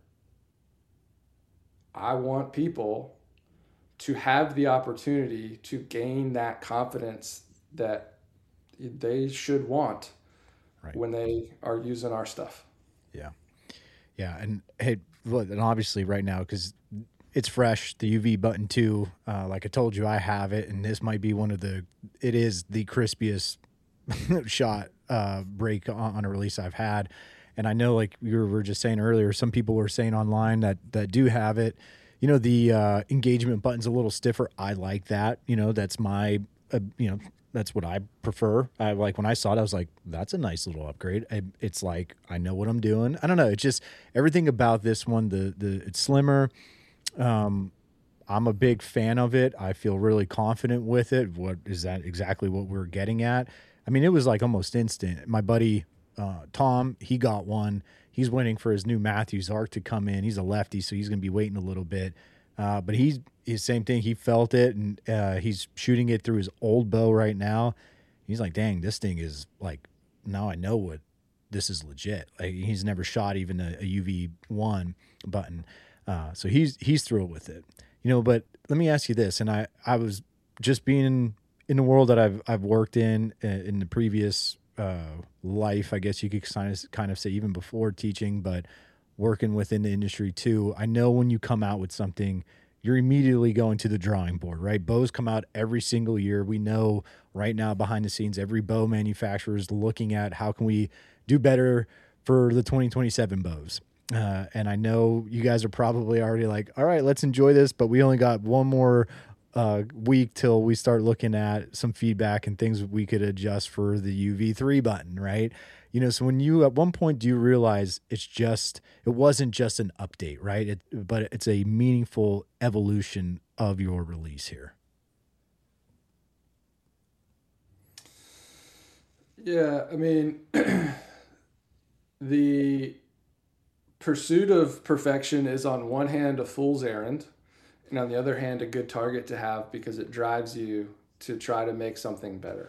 I want people to have the opportunity to gain that confidence that they should want when they are using our stuff. Yeah. Yeah. And hey, look, and obviously right now, because it's fresh, the UV button 2, like I told you, I have it, and this might be it is the crispiest shot break on a release I've had. And I know, like we were just saying earlier, some people were saying online that do have it, you know, the engagement button's a little stiffer. I like that. You know, that's my, that's what I prefer. I like, when I saw it, I was like, that's a nice little upgrade. It's like, I know what I'm doing. I don't know. It's just everything about this one, it's slimmer. I'm a big fan of it. I feel really confident with it. What is that exactly what we're getting at? I mean, it was like almost instant. My buddy, Tom, he got one. He's waiting for his new Matthews Arc to come in. He's a lefty, so he's going to be waiting a little bit. But he's same thing. He felt it, and he's shooting it through his old bow right now. He's like, dang, this thing is like, now I know what this is legit. Like, he's never shot even a UV1 button. So he's thrilled with it, you know. But let me ask you this, and I was just being in the world that I've worked in the previous life, I guess you could kind of say, even before teaching, but working within the industry too. I know when you come out with something, you're immediately going to the drawing board, right? Bows come out every single year. We know right now behind the scenes, every bow manufacturer is looking at how can we do better for the 2027 bows. And I know you guys are probably already like, all right, let's enjoy this, but we only got one more week till we start looking at some feedback and things we could adjust for the UV3 button, right? So when you, at one point, do you realize it wasn't just an update, right? But it's a meaningful evolution of your release here. Yeah, I mean, the pursuit of perfection is on one hand a fool's errand, and on the other hand a good target to have because it drives you to try to make something better.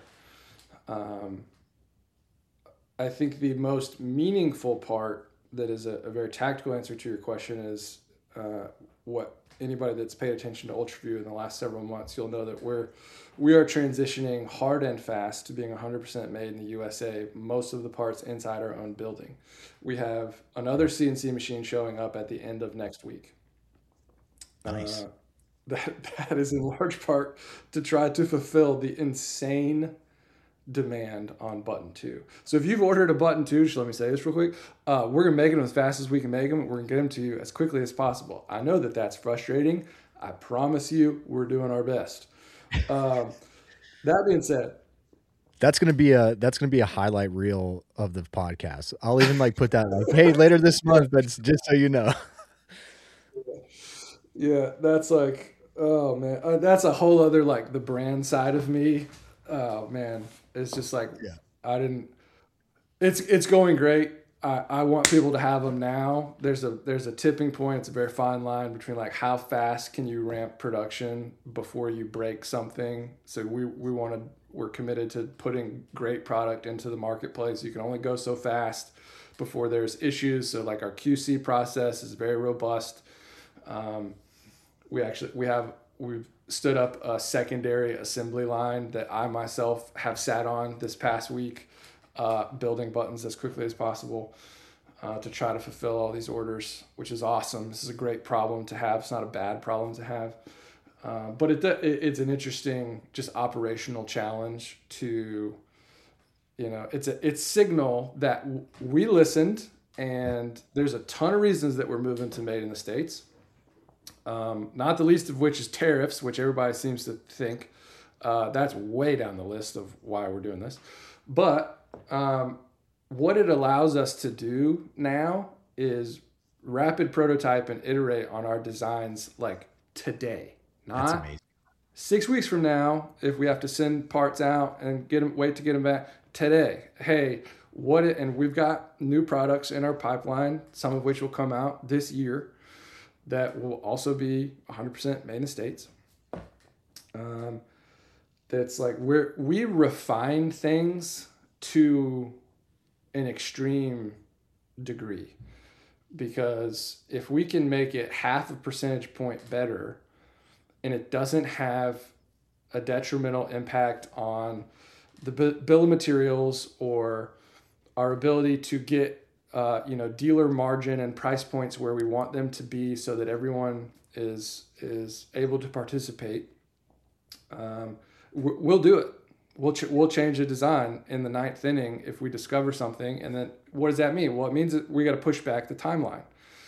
I think the most meaningful part that is a very tactical answer to your question is what anybody that's paid attention to UltraView in the last several months, you'll know that we are transitioning hard and fast to being 100% made in the USA, most of the parts inside our own building. We have another CNC machine showing up at the end of next week. Nice. That is in large part to try to fulfill the insane demand on button 2. So if you've ordered a button 2, just let me say this real quick, we're gonna make them as fast as we can make them. We're gonna get them to you as quickly as possible. I know that that's frustrating. I promise you we're doing our best. That being said, that's gonna be a highlight reel of the podcast. I'll even put that hey, later this month, but just so you know. Yeah, that's oh man, that's a whole other the brand side of me. Oh man, it's just it's going great. I want people to have them now. There's a tipping point. It's a very fine line between how fast can you ramp production before you break something. So we're committed to putting great product into the marketplace. You can only go so fast before there's issues. So our QC process is very robust. We've stood up a secondary assembly line that I myself have sat on this past week, building buttons as quickly as possible to try to fulfill all these orders, which is awesome. This is a great problem to have. It's not a bad problem to have, but it's an interesting just operational challenge to, it's signal that we listened, and there's a ton of reasons that we're moving to made in the States. Not the least of which is tariffs, which everybody seems to think that's way down the list of why we're doing this. But what it allows us to do now is rapid prototype and iterate on our designs today. Not 6 weeks from now if we have to send parts out and wait to get them back. Today, hey, and we've got new products in our pipeline, some of which will come out this year, that will also be 100% made in the States. That's we refine things to an extreme degree, because if we can make it half a percentage point better and it doesn't have a detrimental impact on the bill of materials or our ability to get dealer margin and price points where we want them to be so that everyone is able to participate, we'll do it. We'll change the design in the 9th inning if we discover something. And then what does that mean? Well, it means that we got to push back the timeline.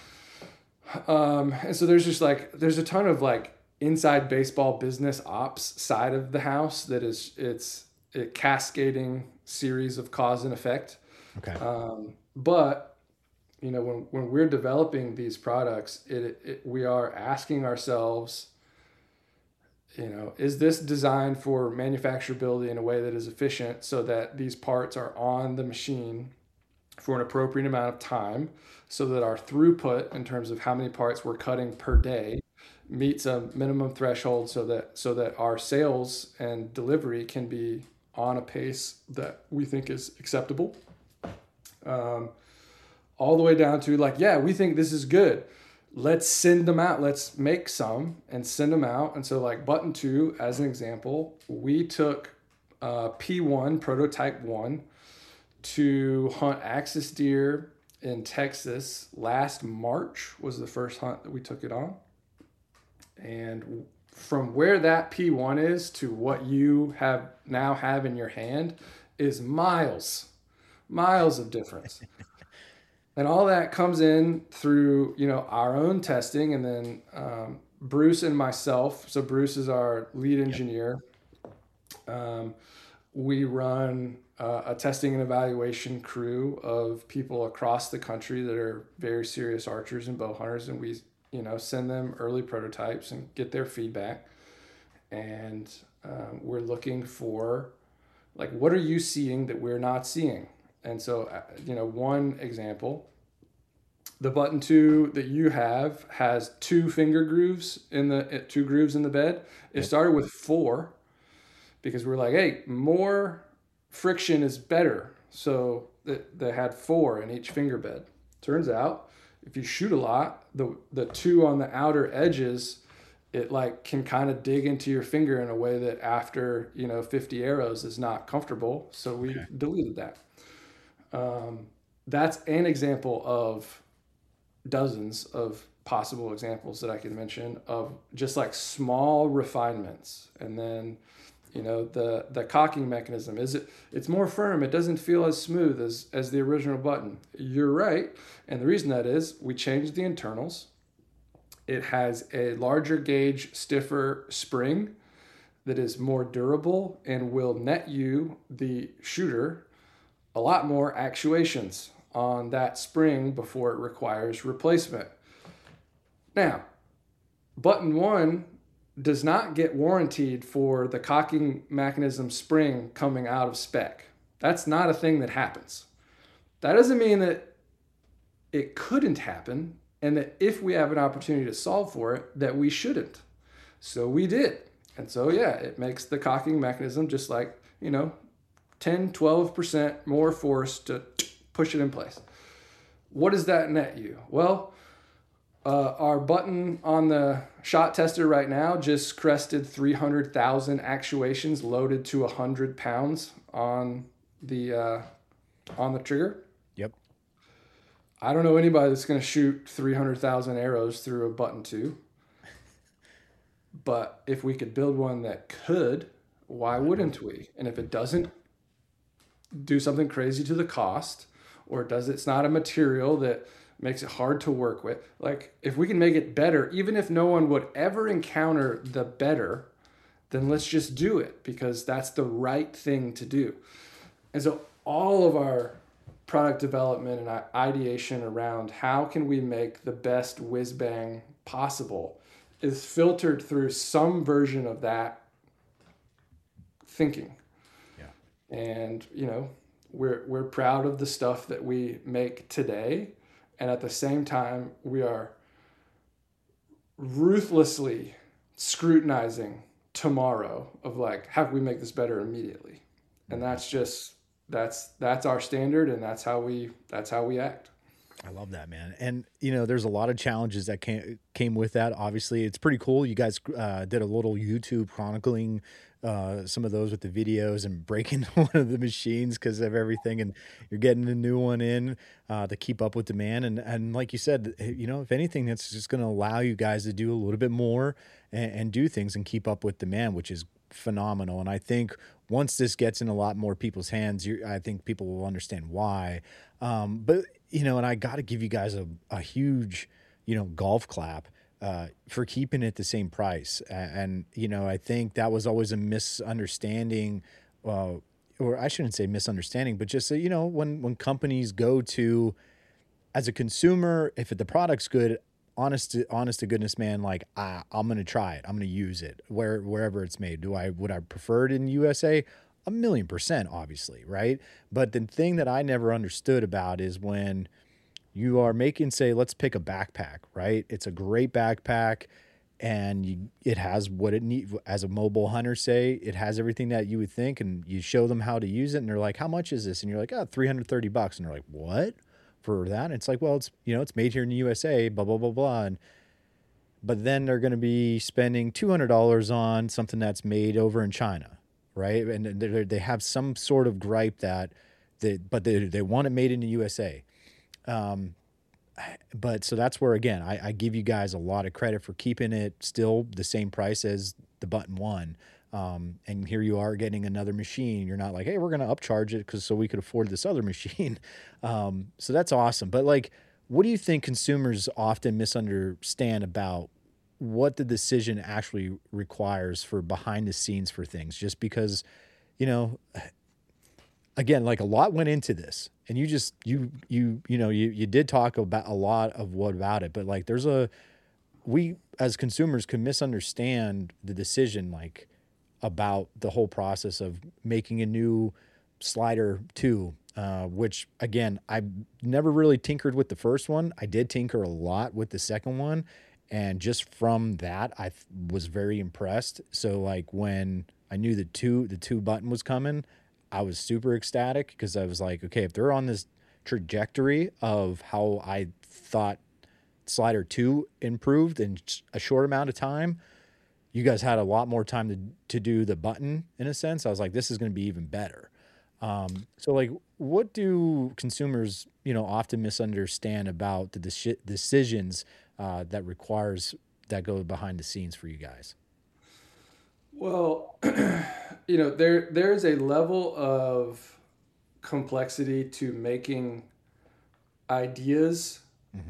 And so there's just there's a ton of inside baseball business ops side of the house that is it's a cascading series of cause and effect. Okay. But when we're developing these products, we are asking ourselves, is this designed for manufacturability in a way that is efficient so that these parts are on the machine for an appropriate amount of time, so that our throughput in terms of how many parts we're cutting per day meets a minimum threshold, so that our sales and delivery can be on a pace that we think is acceptable. All the way down to we think this is good. Let's send them out. Let's make some and send them out. And so button 2, as an example, we took P1, prototype 1, to hunt axis deer in Texas. Last March was the first hunt that we took it on. And from where that P1 is to what you now have in your hand is miles of difference. And all that comes in through, our own testing, and then Bruce and myself. So Bruce is our lead engineer. we run a testing and evaluation crew of people across the country that are very serious archers and bow hunters, and we, you know, send them early prototypes and get their feedback. And we're looking for, like, what are you seeing that we're not seeing? And so, you know, one example, the button 2 that you have has 2 finger grooves in the 2 grooves in the bed. It started with 4 because we're like, hey, more friction is better. So they had 4 in each finger bed. Turns out, if you shoot a lot, the 2 on the outer edges, it like can kind of dig into your finger in a way that after, you know, 50 arrows is not comfortable. So we deleted that. That's an example of dozens of possible examples that I could mention of just like small refinements. And then, you know, the cocking mechanism, it's more firm. It doesn't feel as smooth as the original button. You're right. And the reason that is, we changed the internals. It has a larger gauge, stiffer spring that is more durable and will net you, the shooter, a lot more actuations on that spring before it requires replacement. Now, button 1 does not get warranted for the cocking mechanism spring coming out of spec. That's not a thing that happens. That doesn't mean that it couldn't happen, and that if we have an opportunity to solve for it, that we shouldn't. So we did. And so, yeah, it makes the cocking mechanism just like, you know, 10, 12% more force to push it in place. What does that net you? Well, our button on the shot tester right now just crested 300,000 actuations loaded to 100 pounds on the trigger. Yep. I don't know anybody that's going to shoot 300,000 arrows through a button 2. But if we could build one that could, why wouldn't we? And if it doesn't do something crazy to the cost, or it's not a material that makes it hard to work with, like if we can make it better, even if no one would ever encounter the better, then let's just do it because that's the right thing to do. And so all of our product development and ideation around how can we make the best whiz bang possible is filtered through some version of that thinking. Yeah. And, you know, we're proud of the stuff that we make today. And at the same time, we are ruthlessly scrutinizing tomorrow of like, how can we make this better immediately? And that's just, that's our standard, and that's how we act. I love that, man. And, you know, there's a lot of challenges that came with that. Obviously, it's pretty cool. You guys did a little YouTube chronicling some of those with the videos and breaking one of the machines because of everything. And you're getting a new one in to keep up with demand. And like you said, you know, if anything, that's just going to allow you guys to do a little bit more and do things and keep up with demand, which is phenomenal. And I think once this gets in a lot more people's hands, I think people will understand why. But, you know, and I got to give you guys a huge, you know, golf clap for keeping it the same price. And, you know, I think that was always a misunderstanding, or I shouldn't say misunderstanding, but just, you know, when companies go to, as a consumer, if the product's good, honest to goodness, man, like I'm going to try it. I'm going to use it wherever it's made. Would I prefer it in USA? 1,000,000%, obviously, right? But the thing that I never understood about is when you are making, say, let's pick a backpack, right? It's a great backpack, and it has what it needs. As a mobile hunter, say, it has everything that you would think, and you show them how to use it, and they're like, how much is this? And you're like, oh, $330. And they're like, what? For that? And it's like, well, it's, you know, it's made here in the USA, blah, blah, blah, blah. But then they're going to be spending $200 on something that's made over in China. Right. And they have some sort of gripe that they want it made in the USA. But so that's where, again, I give you guys a lot of credit for keeping it still the same price as the button 1. And here you are getting another machine. You're not like, hey, we're going to upcharge it so we could afford this other machine. So that's awesome. But like, what do you think consumers often misunderstand about what the decision actually requires for behind the scenes for things? Just because again, like a lot went into this, and you did talk about a lot of what about it, but like we as consumers could misunderstand the decision, like about the whole process of making a new slider too, which again, I never really tinkered with the first one. I did tinker a lot with the second one. And just from that, I was very impressed. So like when I knew the two button was coming, I was super ecstatic because I was like, okay, if they're on this trajectory of how I thought Slider 2 improved in a short amount of time, you guys had a lot more time to do the button in a sense. I was like, this is going to be even better. So like, what do consumers, often misunderstand about the decisions that go behind the scenes for you guys? Well, there's a level of complexity to making ideas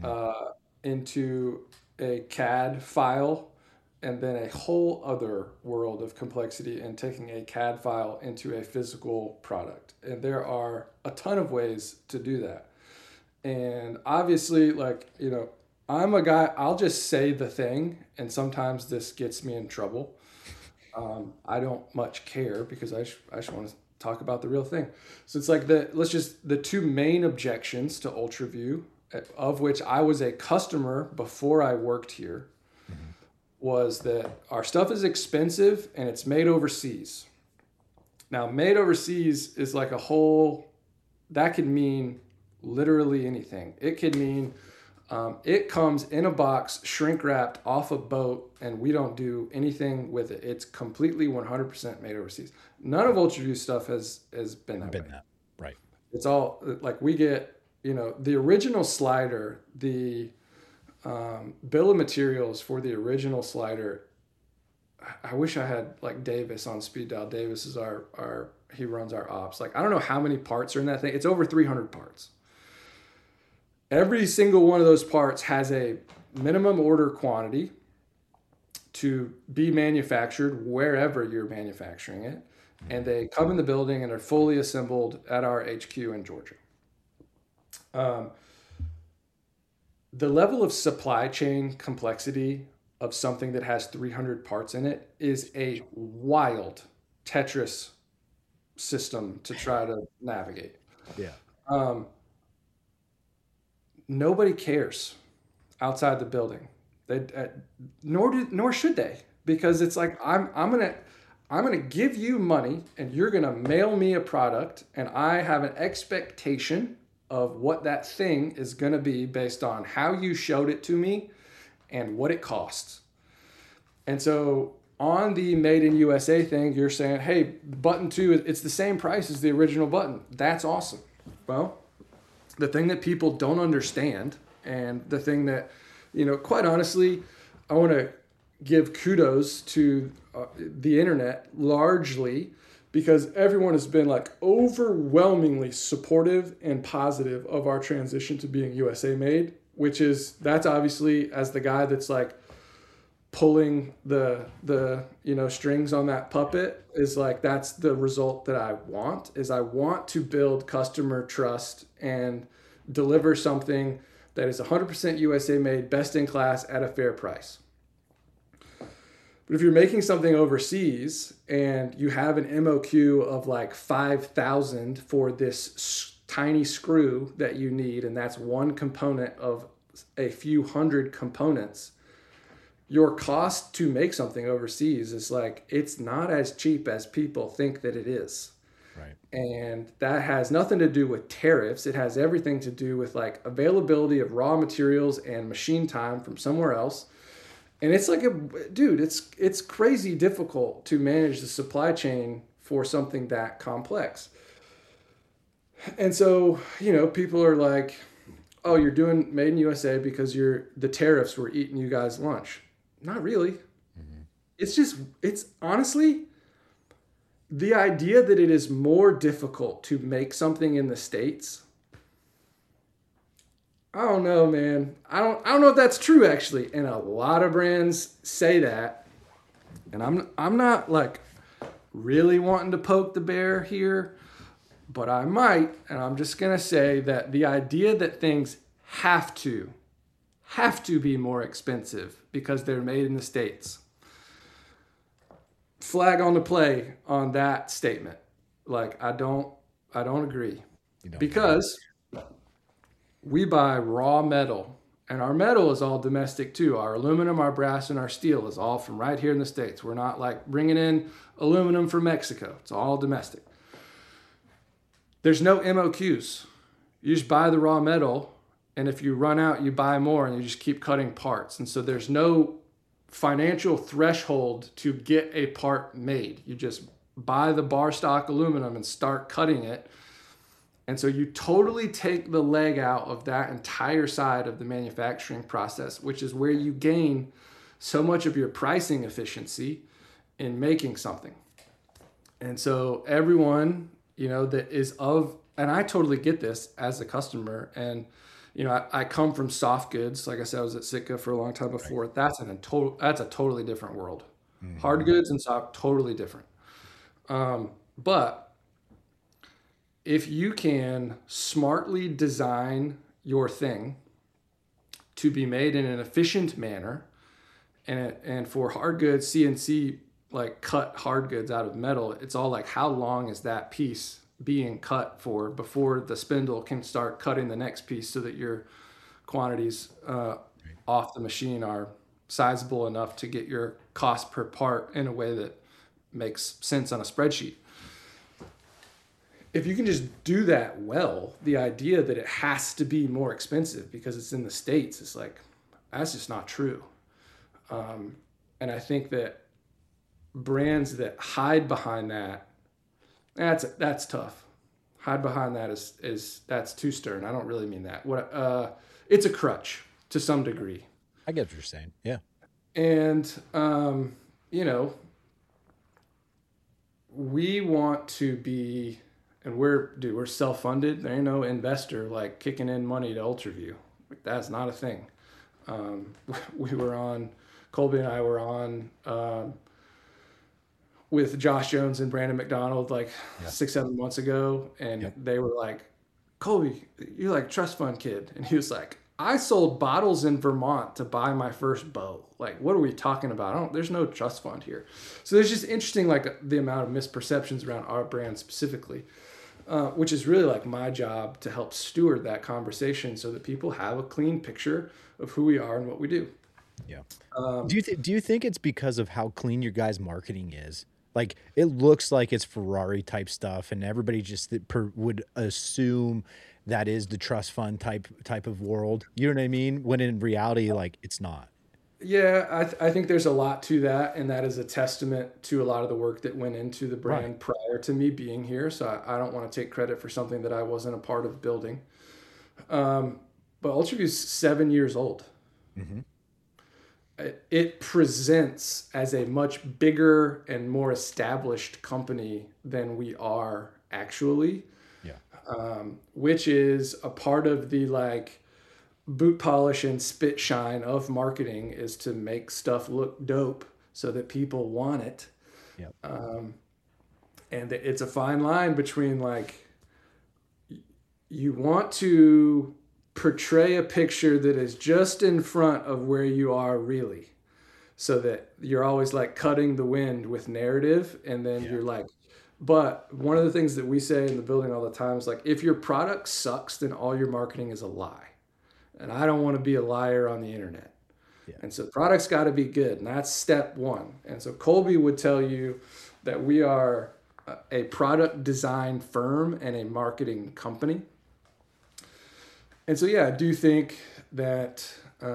into a CAD file, and then a whole other world of complexity in taking a CAD file into a physical product. And there are a ton of ways to do that. And obviously, I'm a guy, I'll just say the thing, and sometimes this gets me in trouble. I don't much care because I just want to talk about the real thing. So it's like the two main objections to UltraView, of which I was a customer before I worked here, was that our stuff is expensive and it's made overseas. Now, made overseas is like that could mean literally anything. It could mean it comes in a box, shrink wrapped off a boat, and we don't do anything with it. It's completely 100% made overseas. None of UltraView stuff has been that way. Right. It's all like we get, the original slider, the bill of materials for the original slider. I wish I had like Davis on speed dial. Davis is he runs our ops. Like, I don't know how many parts are in that thing. It's over 300 parts. Every single one of those parts has a minimum order quantity to be manufactured wherever you're manufacturing it. And they come in the building and are fully assembled at our HQ in Georgia. The level of supply chain complexity of something that has 300 parts in it is a wild Tetris system to try to navigate. Yeah. Nobody cares outside the building. Nor should they, because it's like I'm gonna give you money and you're gonna mail me a product, and I have an expectation of what that thing is gonna be based on how you showed it to me and what it costs. And so on the Made in USA thing, you're saying, hey, button 2, it's the same price as the original button. That's awesome. Well, the thing that people don't understand, and the thing that, quite honestly, I want to give kudos to the internet largely, because everyone has been like overwhelmingly supportive and positive of our transition to being USA made, that's obviously, as the guy that's like pulling the strings on that puppet, is like, that's the result that I want to build customer trust and deliver something that is 100% USA made, best in class at a fair price. But if you're making something overseas and you have an MOQ of like 5,000 for this tiny screw that you need, and that's one component of a few hundred components, your cost to make something overseas is like, it's not as cheap as people think that it is. Right. And that has nothing to do with tariffs. It has everything to do with like availability of raw materials and machine time from somewhere else. And it's like, it's crazy difficult to manage the supply chain for something that complex. And so, people are like, oh, you're doing Made in USA because the tariffs were eating you guys lunch. Not really. Mm-hmm. It's honestly, the idea that it is more difficult to make something in the States, I don't know, man. I don't know if that's true, actually. And a lot of brands say that. And I'm not like really wanting to poke the bear here, but I might, and I'm just going to say that the idea that things have to be more expensive because they're made in the States. Flag on the play on that statement. Like, I don't agree. Because we buy raw metal, and our metal is all domestic too. Our aluminum, our brass, and our steel is all from right here in the States. We're not like bringing in aluminum from Mexico. It's all domestic. There's no MOQs. You just buy the raw metal, and if you run out, you buy more, and you just keep cutting parts. And so there's no financial threshold to get a part made. You just buy the bar stock aluminum and start cutting it. And so you totally take the leg out of that entire side of the manufacturing process, which is where you gain so much of your pricing efficiency in making something. And so everyone, that is and I totally get this as a customer. And, I come from soft goods. Like I said, I was at Sitka for a long time before. Right. That's a totally different world. Mm-hmm. Hard goods and soft, totally different. But if you can smartly design your thing to be made in an efficient manner, and for hard goods, CNC like cut hard goods out of metal, it's all like, how long is that piece being cut for before the spindle can start cutting the next piece so that your quantities off the machine are sizable enough to get your cost per part in a way that makes sense on a spreadsheet. If you can just do that well, the idea that it has to be more expensive because it's in the States, it's like, that's just not true. And I think that brands that hide behind that, that's tough. Hide behind that is that's too stern. I don't really mean that. It's a crutch to some degree. I get what you're saying. Yeah. And we want to be, and we're self-funded. There ain't no investor like kicking in money to Ultraview. Like, that's not a thing. Colby and I were on with Josh Jones and Brandon McDonald 6-7 months ago, and they were like, Colby, you're like trust fund kid. And he was like, I sold bottles in Vermont to buy my first bow. Like, what are we talking about? There's no trust fund here. So there's just interesting, the amount of misperceptions around our brand specifically, which is really like my job to help steward that conversation so that people have a clean picture of who we are and what we do. Yeah. Do you think it's because of how clean your guys' marketing is? Like, it looks like it's Ferrari type stuff, and everybody just would assume that is the trust fund type of world. You know what I mean? When in reality, it's not. Yeah, I think there's a lot to that, and that is a testament to a lot of the work that went into the brand prior to me being here. So I don't want to take credit for something that I wasn't a part of building. But Ultraview's 7 years old. Mm-hmm. It presents as a much bigger and more established company than we are actually. Yeah. Which is a part of the boot polish and spit shine of marketing, is to make stuff look dope so that people want it. Yep. And it's a fine line between you want to portray a picture that is just in front of where you are really, so that you're always cutting the wind with narrative. And then you're but one of the things that we say in the building all the time is if your product sucks, then all your marketing is a lie. And I don't want to be a liar on the internet. Yeah. And so the product's got to be good. And that's step one. And so Colby would tell you that we are a product design firm and a marketing company. And so, I do think that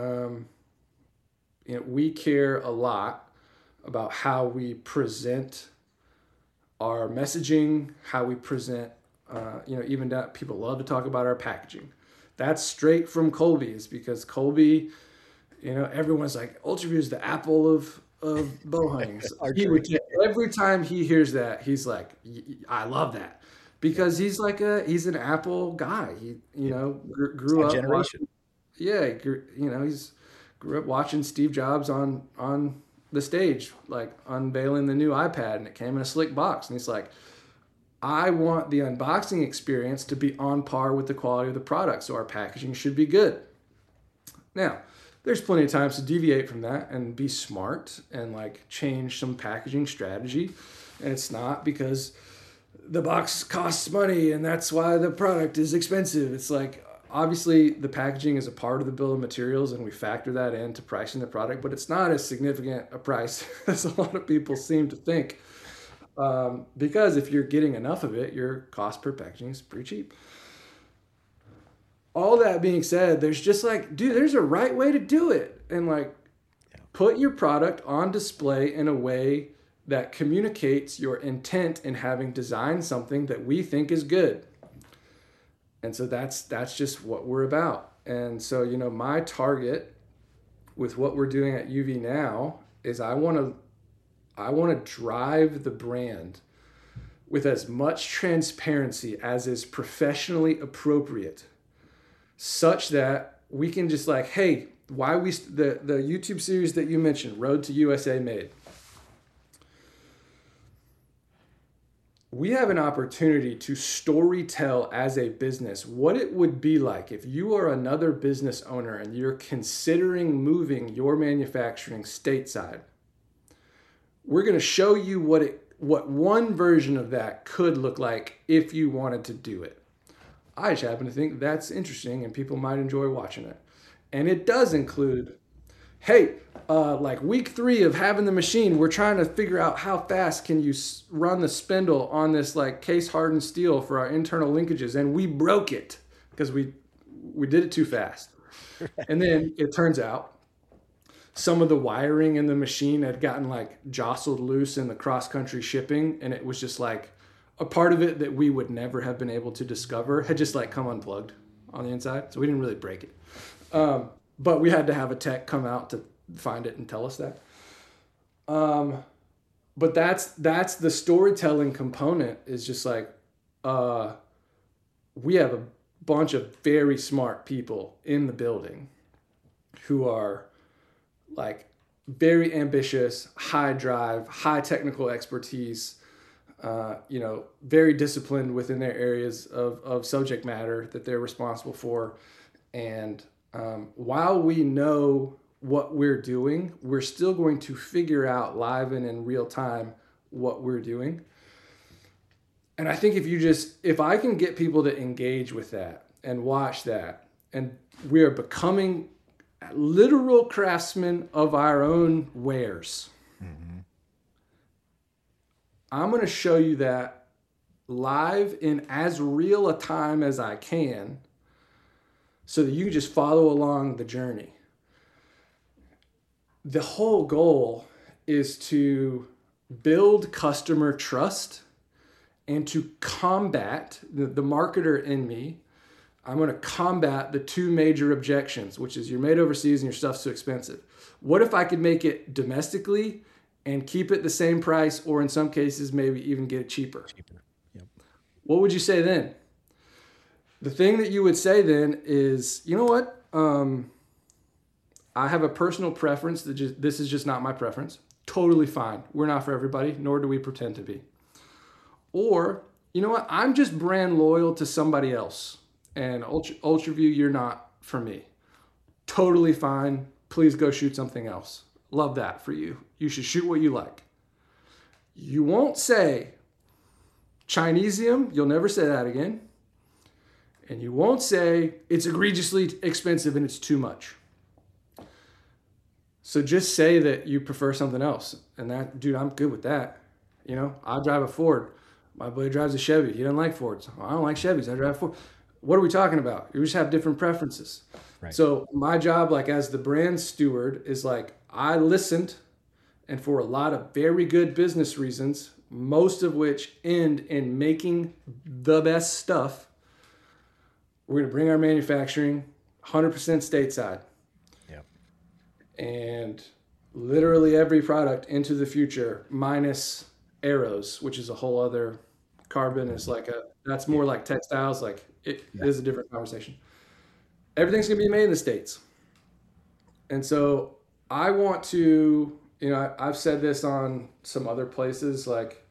we care a lot about how we present our messaging, how we present, even that people love to talk about our packaging. That's straight from Colby's, because Colby, everyone's like, Ultraview is the Apple of bow hunting. Every time he hears that, he's like, I love that. Because he's he's an Apple guy. He, grew up generation. He's grew up watching Steve Jobs on the stage, like unveiling the new iPad, and it came in a slick box. And he's like, I want the unboxing experience to be on par with the quality of the product, so our packaging should be good. Now, there's plenty of times to deviate from that and be smart and like change some packaging strategy. And it's not because the box costs money and that's why the product is expensive. It's like, obviously the packaging is a part of the bill of materials and we factor that into pricing the product, but it's not as significant a price as a lot of people seem to think. Because if you're getting enough of it, your cost per packaging is pretty cheap. All that being said, there's just like, dude, there's a right way to do it. And like, put your product on display in a way that communicates your intent in having designed something that we think is good. And so that's just what we're about. And so, you know, my target with what we're doing at UV now is I want to drive the brand with as much transparency as is professionally appropriate, such that we can just like, hey, the YouTube series that you mentioned, Road to USA Made. We have an opportunity to story tell as a business what it would be like if you are another business owner and you're considering moving your manufacturing stateside. We're going to show you what one version of that could look like if you wanted to do it. I just happen to think that's interesting and people might enjoy watching it. And it does include, hey, like week 3 of having the machine, we're trying to figure out how fast can you run the spindle on this like case hardened steel for our internal linkages. And we broke it because we did it too fast. And then it turns out some of the wiring in the machine had gotten like jostled loose in the cross-country shipping. And it was just like a part of it that we would never have been able to discover had just like come unplugged on the inside. So we didn't really break it. But we had to have a tech come out to find it and tell us that. But that's the storytelling component is just like, we have a bunch of very smart people in the building who are like very ambitious, high drive, high technical expertise, you know, very disciplined within their areas of subject matter that they're responsible for. And while we know what we're doing, we're still going to figure out live and in real time what we're doing. And I think if I can get people to engage with that and watch that, and we are becoming literal craftsmen of our own wares. Mm-hmm. I'm going to show you that live in as real a time as I can so that you can just follow along the journey. The whole goal is to build customer trust and to combat the marketer in me. I'm going to combat the 2 major objections, which is you're made overseas and your stuff's too expensive. What if I could make it domestically and keep it the same price, or in some cases, maybe even get it cheaper? Yep. What would you say then? The thing that you would say then is, you know what? I have a personal preference that this is just not my preference. Totally fine. We're not for everybody, nor do we pretend to be. Or, you know what? I'm just brand loyal to somebody else. And Ultraview, you're not for me. Totally fine. Please go shoot something else. Love that for you. You should shoot what you like. You won't say Chinesium. You'll never say that again. And you won't say it's egregiously expensive and it's too much. So just say that you prefer something else. And that, dude, I'm good with that. You know, I drive a Ford. My buddy drives a Chevy. He doesn't like Fords. I don't like Chevys. I drive a Ford. What are we talking about? You just have different preferences. Right. So my job, like as the brand steward, is like I listened, and for a lot of very good business reasons, most of which end in making the best stuff, we're going to bring our manufacturing 100% stateside. Yep. And literally every product into the future, minus arrows, which is a whole other carbon, is like that's more like textiles. Like it is a different conversation. Everything's going to be made in the States. And so I want to you know, I've said this on some other places, like,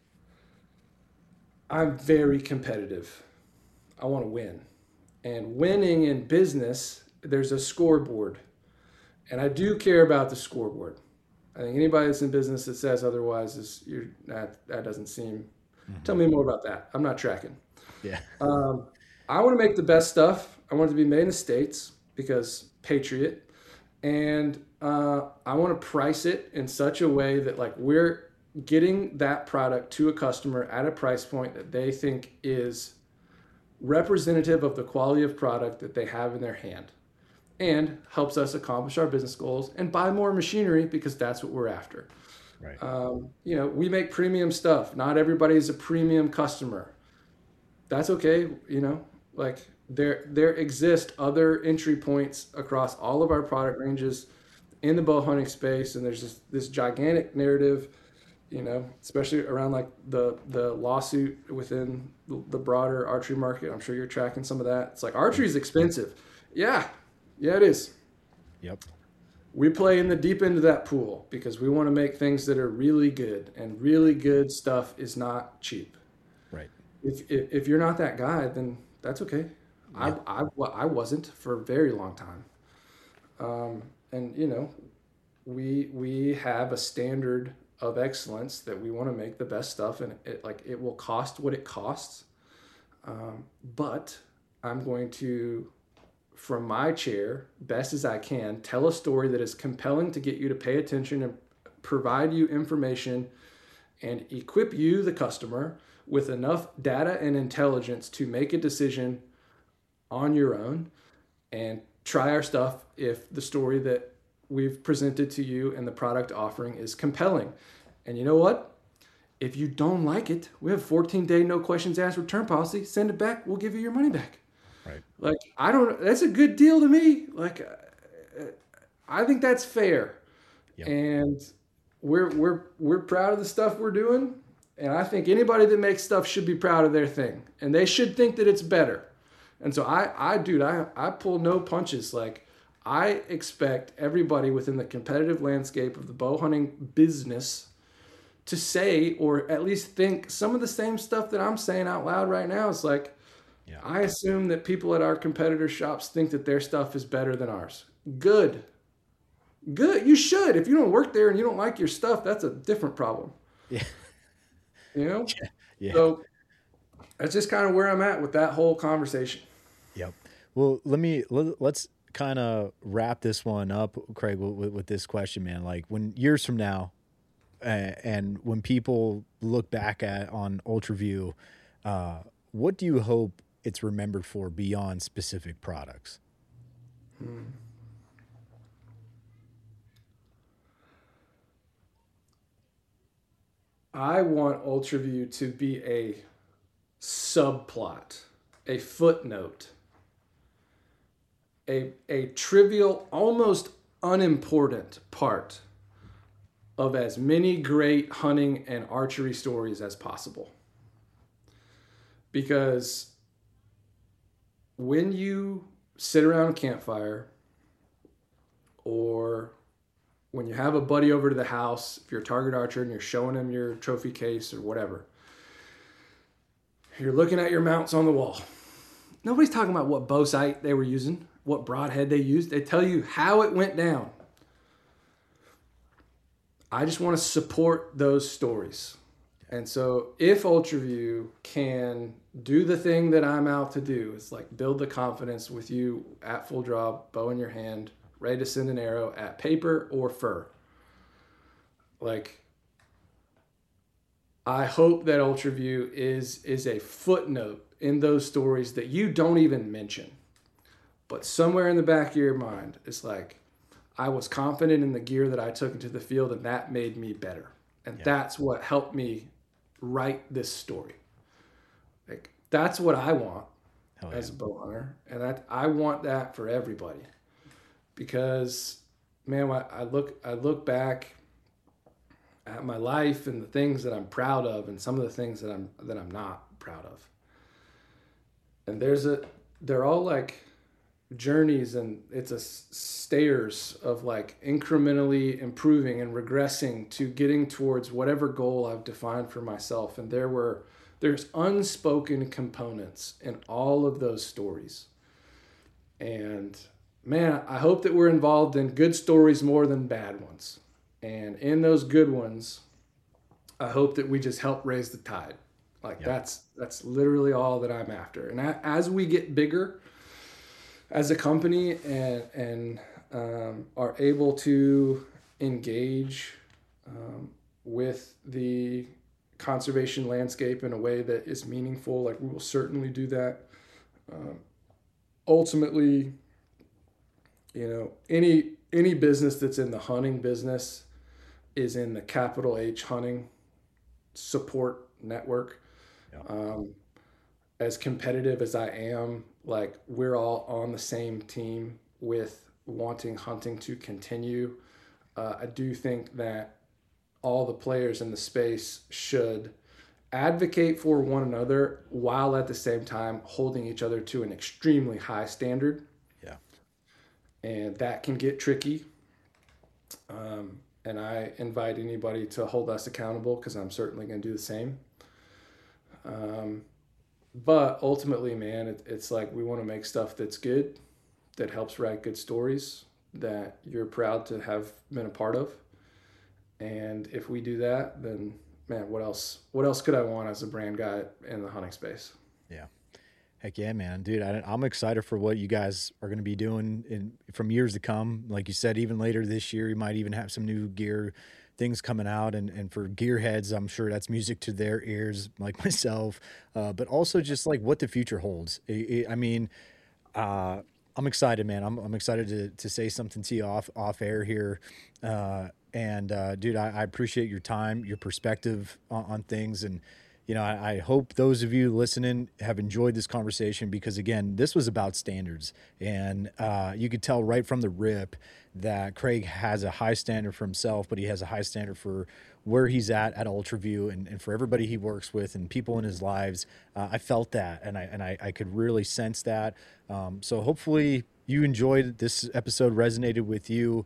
I'm very competitive. I want to win. And winning in business, there's a scoreboard. And I do care about the scoreboard. I think anybody that's in business that says otherwise that doesn't seem. Tell me more about that. I'm not tracking. Yeah. I want to make the best stuff. I want it to be made in the States because Patriot. And I want to price it in such a way that, like, we're getting that product to a customer at a price point that they think is representative of the quality of product that they have in their hand, and helps us accomplish our business goals and buy more machinery because that's what we're after. Right. You know, we make premium stuff. Not everybody's a premium customer. That's okay. You know, like, there exist other entry points across all of our product ranges in the bow hunting space, and there's this gigantic narrative, you know, especially around like the lawsuit within the broader archery market. I'm sure you're tracking some of that. It's like, archery is expensive. Yeah, it is. Yep. We play in the deep end of that pool because we want to make things that are really good, and really good stuff is not cheap. Right. If you're not that guy, then that's okay. Yeah. I wasn't for a very long time. And you know, we have a standard of excellence that we want to make the best stuff, and it will cost what it costs. But I'm going to, from my chair, best as I can, tell a story that is compelling to get you to pay attention and provide you information and equip you, the customer, with enough data and intelligence to make a decision on your own and try our stuff if the story that we've presented to you and the product offering is compelling. And you know what? If you don't like it, we have 14-day no questions asked return policy. Send it back. We'll give you your money back. Right. Like, that's a good deal to me. Like, I think that's fair. Yep. And we're proud of the stuff we're doing. And I think anybody that makes stuff should be proud of their thing, and they should think that it's better. And so I pull no punches. Like, I expect everybody within the competitive landscape of the bow hunting business to say, or at least think, some of the same stuff that I'm saying out loud right now. It's like, yeah. I assume that people at our competitor shops think that their stuff is better than ours. Good. You should. If you don't work there and you don't like your stuff, that's a different problem. Yeah. You know? Yeah. So that's just kind of where I'm at with that whole conversation. Yep. Well, let's kind of wrap this one up, Craig, with this question, man. Like, when years from now, and when people look back on UltraView, what do you hope it's remembered for beyond specific products? I want UltraView to be a subplot, a footnote, a trivial, almost unimportant part of as many great hunting and archery stories as possible. Because when you sit around a campfire, or when you have a buddy over to the house, if you're a target archer and you're showing him your trophy case or whatever, you're looking at your mounts on the wall. Nobody's talking about what bow sight they were using, what broadhead they used. They tell you how it went down. I just want to support those stories. And so if UltraView can do the thing that I'm out to do, it's like build the confidence with you at full draw, bow in your hand, ready to send an arrow at paper or fur. Like, I hope that UltraView is a footnote in those stories that you don't even mention. But somewhere in the back of your mind, it's like, I was confident in the gear that I took into the field, and that made me better. And that's what helped me write this story. Like, that's what I want as a bow hunter. And I want that for everybody. Because, man, I look back at my life and the things that I'm proud of, and some of the things that I'm not proud of. And they're all like, journeys, and it's a stairs of like incrementally improving and regressing to getting towards whatever goal I've defined for myself. And there's unspoken components in all of those stories. And man, I hope that we're involved in good stories more than bad ones. And in those good ones, I hope that we just help raise the tide. Like that's literally all that I'm after. And as we get bigger as a company and are able to engage with the conservation landscape in a way that is meaningful, like we will certainly do that. Ultimately, you know, any business that's in the hunting business is in the capital H hunting support network. As competitive as I am, like we're all on the same team with wanting hunting to continue. I do think that all the players in the space should advocate for one another while at the same time holding each other to an extremely high standard. Yeah. And that can get tricky. And I invite anybody to hold us accountable, because I'm certainly going to do the same. But ultimately, man, it's like we want to make stuff that's good, that helps write good stories, that you're proud to have been a part of. And if we do that, then man, what else could I want as a brand guy in the hunting space? Yeah. Heck yeah, man. Dude, I'm excited for what you guys are going to be doing from years to come. Like you said, even later this year, you might even have some new gear things coming out. And for gearheads, I'm sure that's music to their ears, like myself. But also just like what the future holds. I'm excited, man. I'm excited to say something to you off air here. Dude, I appreciate your time, your perspective on things. And, you know, I hope those of you listening have enjoyed this conversation, because again, this was about standards, and you could tell right from the rip that Craig has a high standard for himself, but he has a high standard for where he's at UltraView and for everybody he works with and people in his lives. I felt that, and I could really sense that. So hopefully you enjoyed this episode, resonated with you.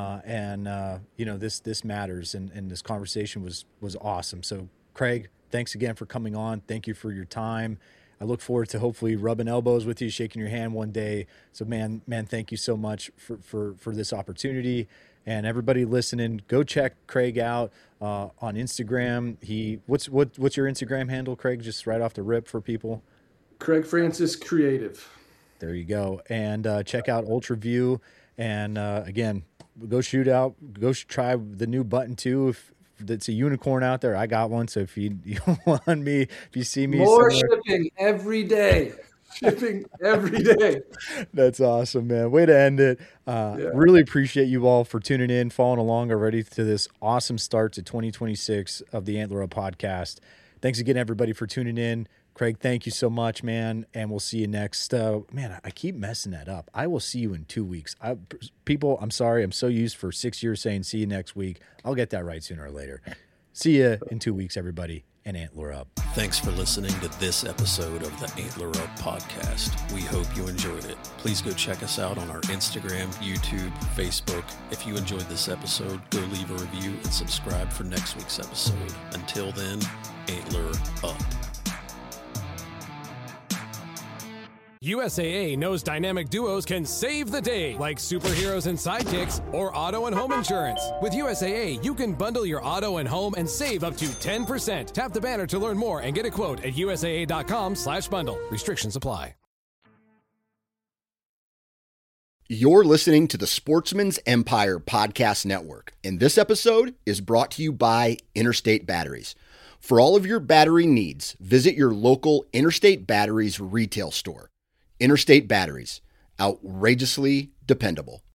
You know, this matters, and this conversation was awesome. So Craig, thanks again for coming on. Thank you for your time. I look forward to hopefully rubbing elbows with you, shaking your hand one day. So man, thank you so much for this opportunity. And everybody listening, go check Craig out on Instagram. What's your Instagram handle, Craig? Just right off the rip for people. Craig Francis Creative. There you go. And check out UltraView. And again, go try the new Button 2. If that's a unicorn out there, I got one. So if you want me, if you see me more shipping every day. Shipping every day. That's awesome, man. Way to end it. Really appreciate you all for tuning in, following along already to this awesome start to 2026 of the Antler Up podcast. Thanks again, everybody, for tuning in. Craig, thank you so much, man. And we'll see you next. Man, I keep messing that up. I will see you in 2 weeks. People, I'm sorry. I'm so used for 6 years saying see you next week. I'll get that right sooner or later. See you in 2 weeks, everybody. And Antler Up. Thanks for listening to this episode of the Antler Up podcast. We hope you enjoyed it. Please go check us out on our Instagram, YouTube, Facebook. If you enjoyed this episode, go leave a review and subscribe for next week's episode. Until then, Antler Up. USAA knows dynamic duos can save the day, like superheroes and sidekicks, or auto and home insurance. With USAA, you can bundle your auto and home and save up to 10%. Tap the banner to learn more and get a quote at USAA.com/bundle. Restrictions apply. You're listening to the Sportsman's Empire Podcast Network, and this episode is brought to you by Interstate Batteries. For all of your battery needs, visit your local Interstate Batteries retail store. Interstate Batteries, outrageously dependable.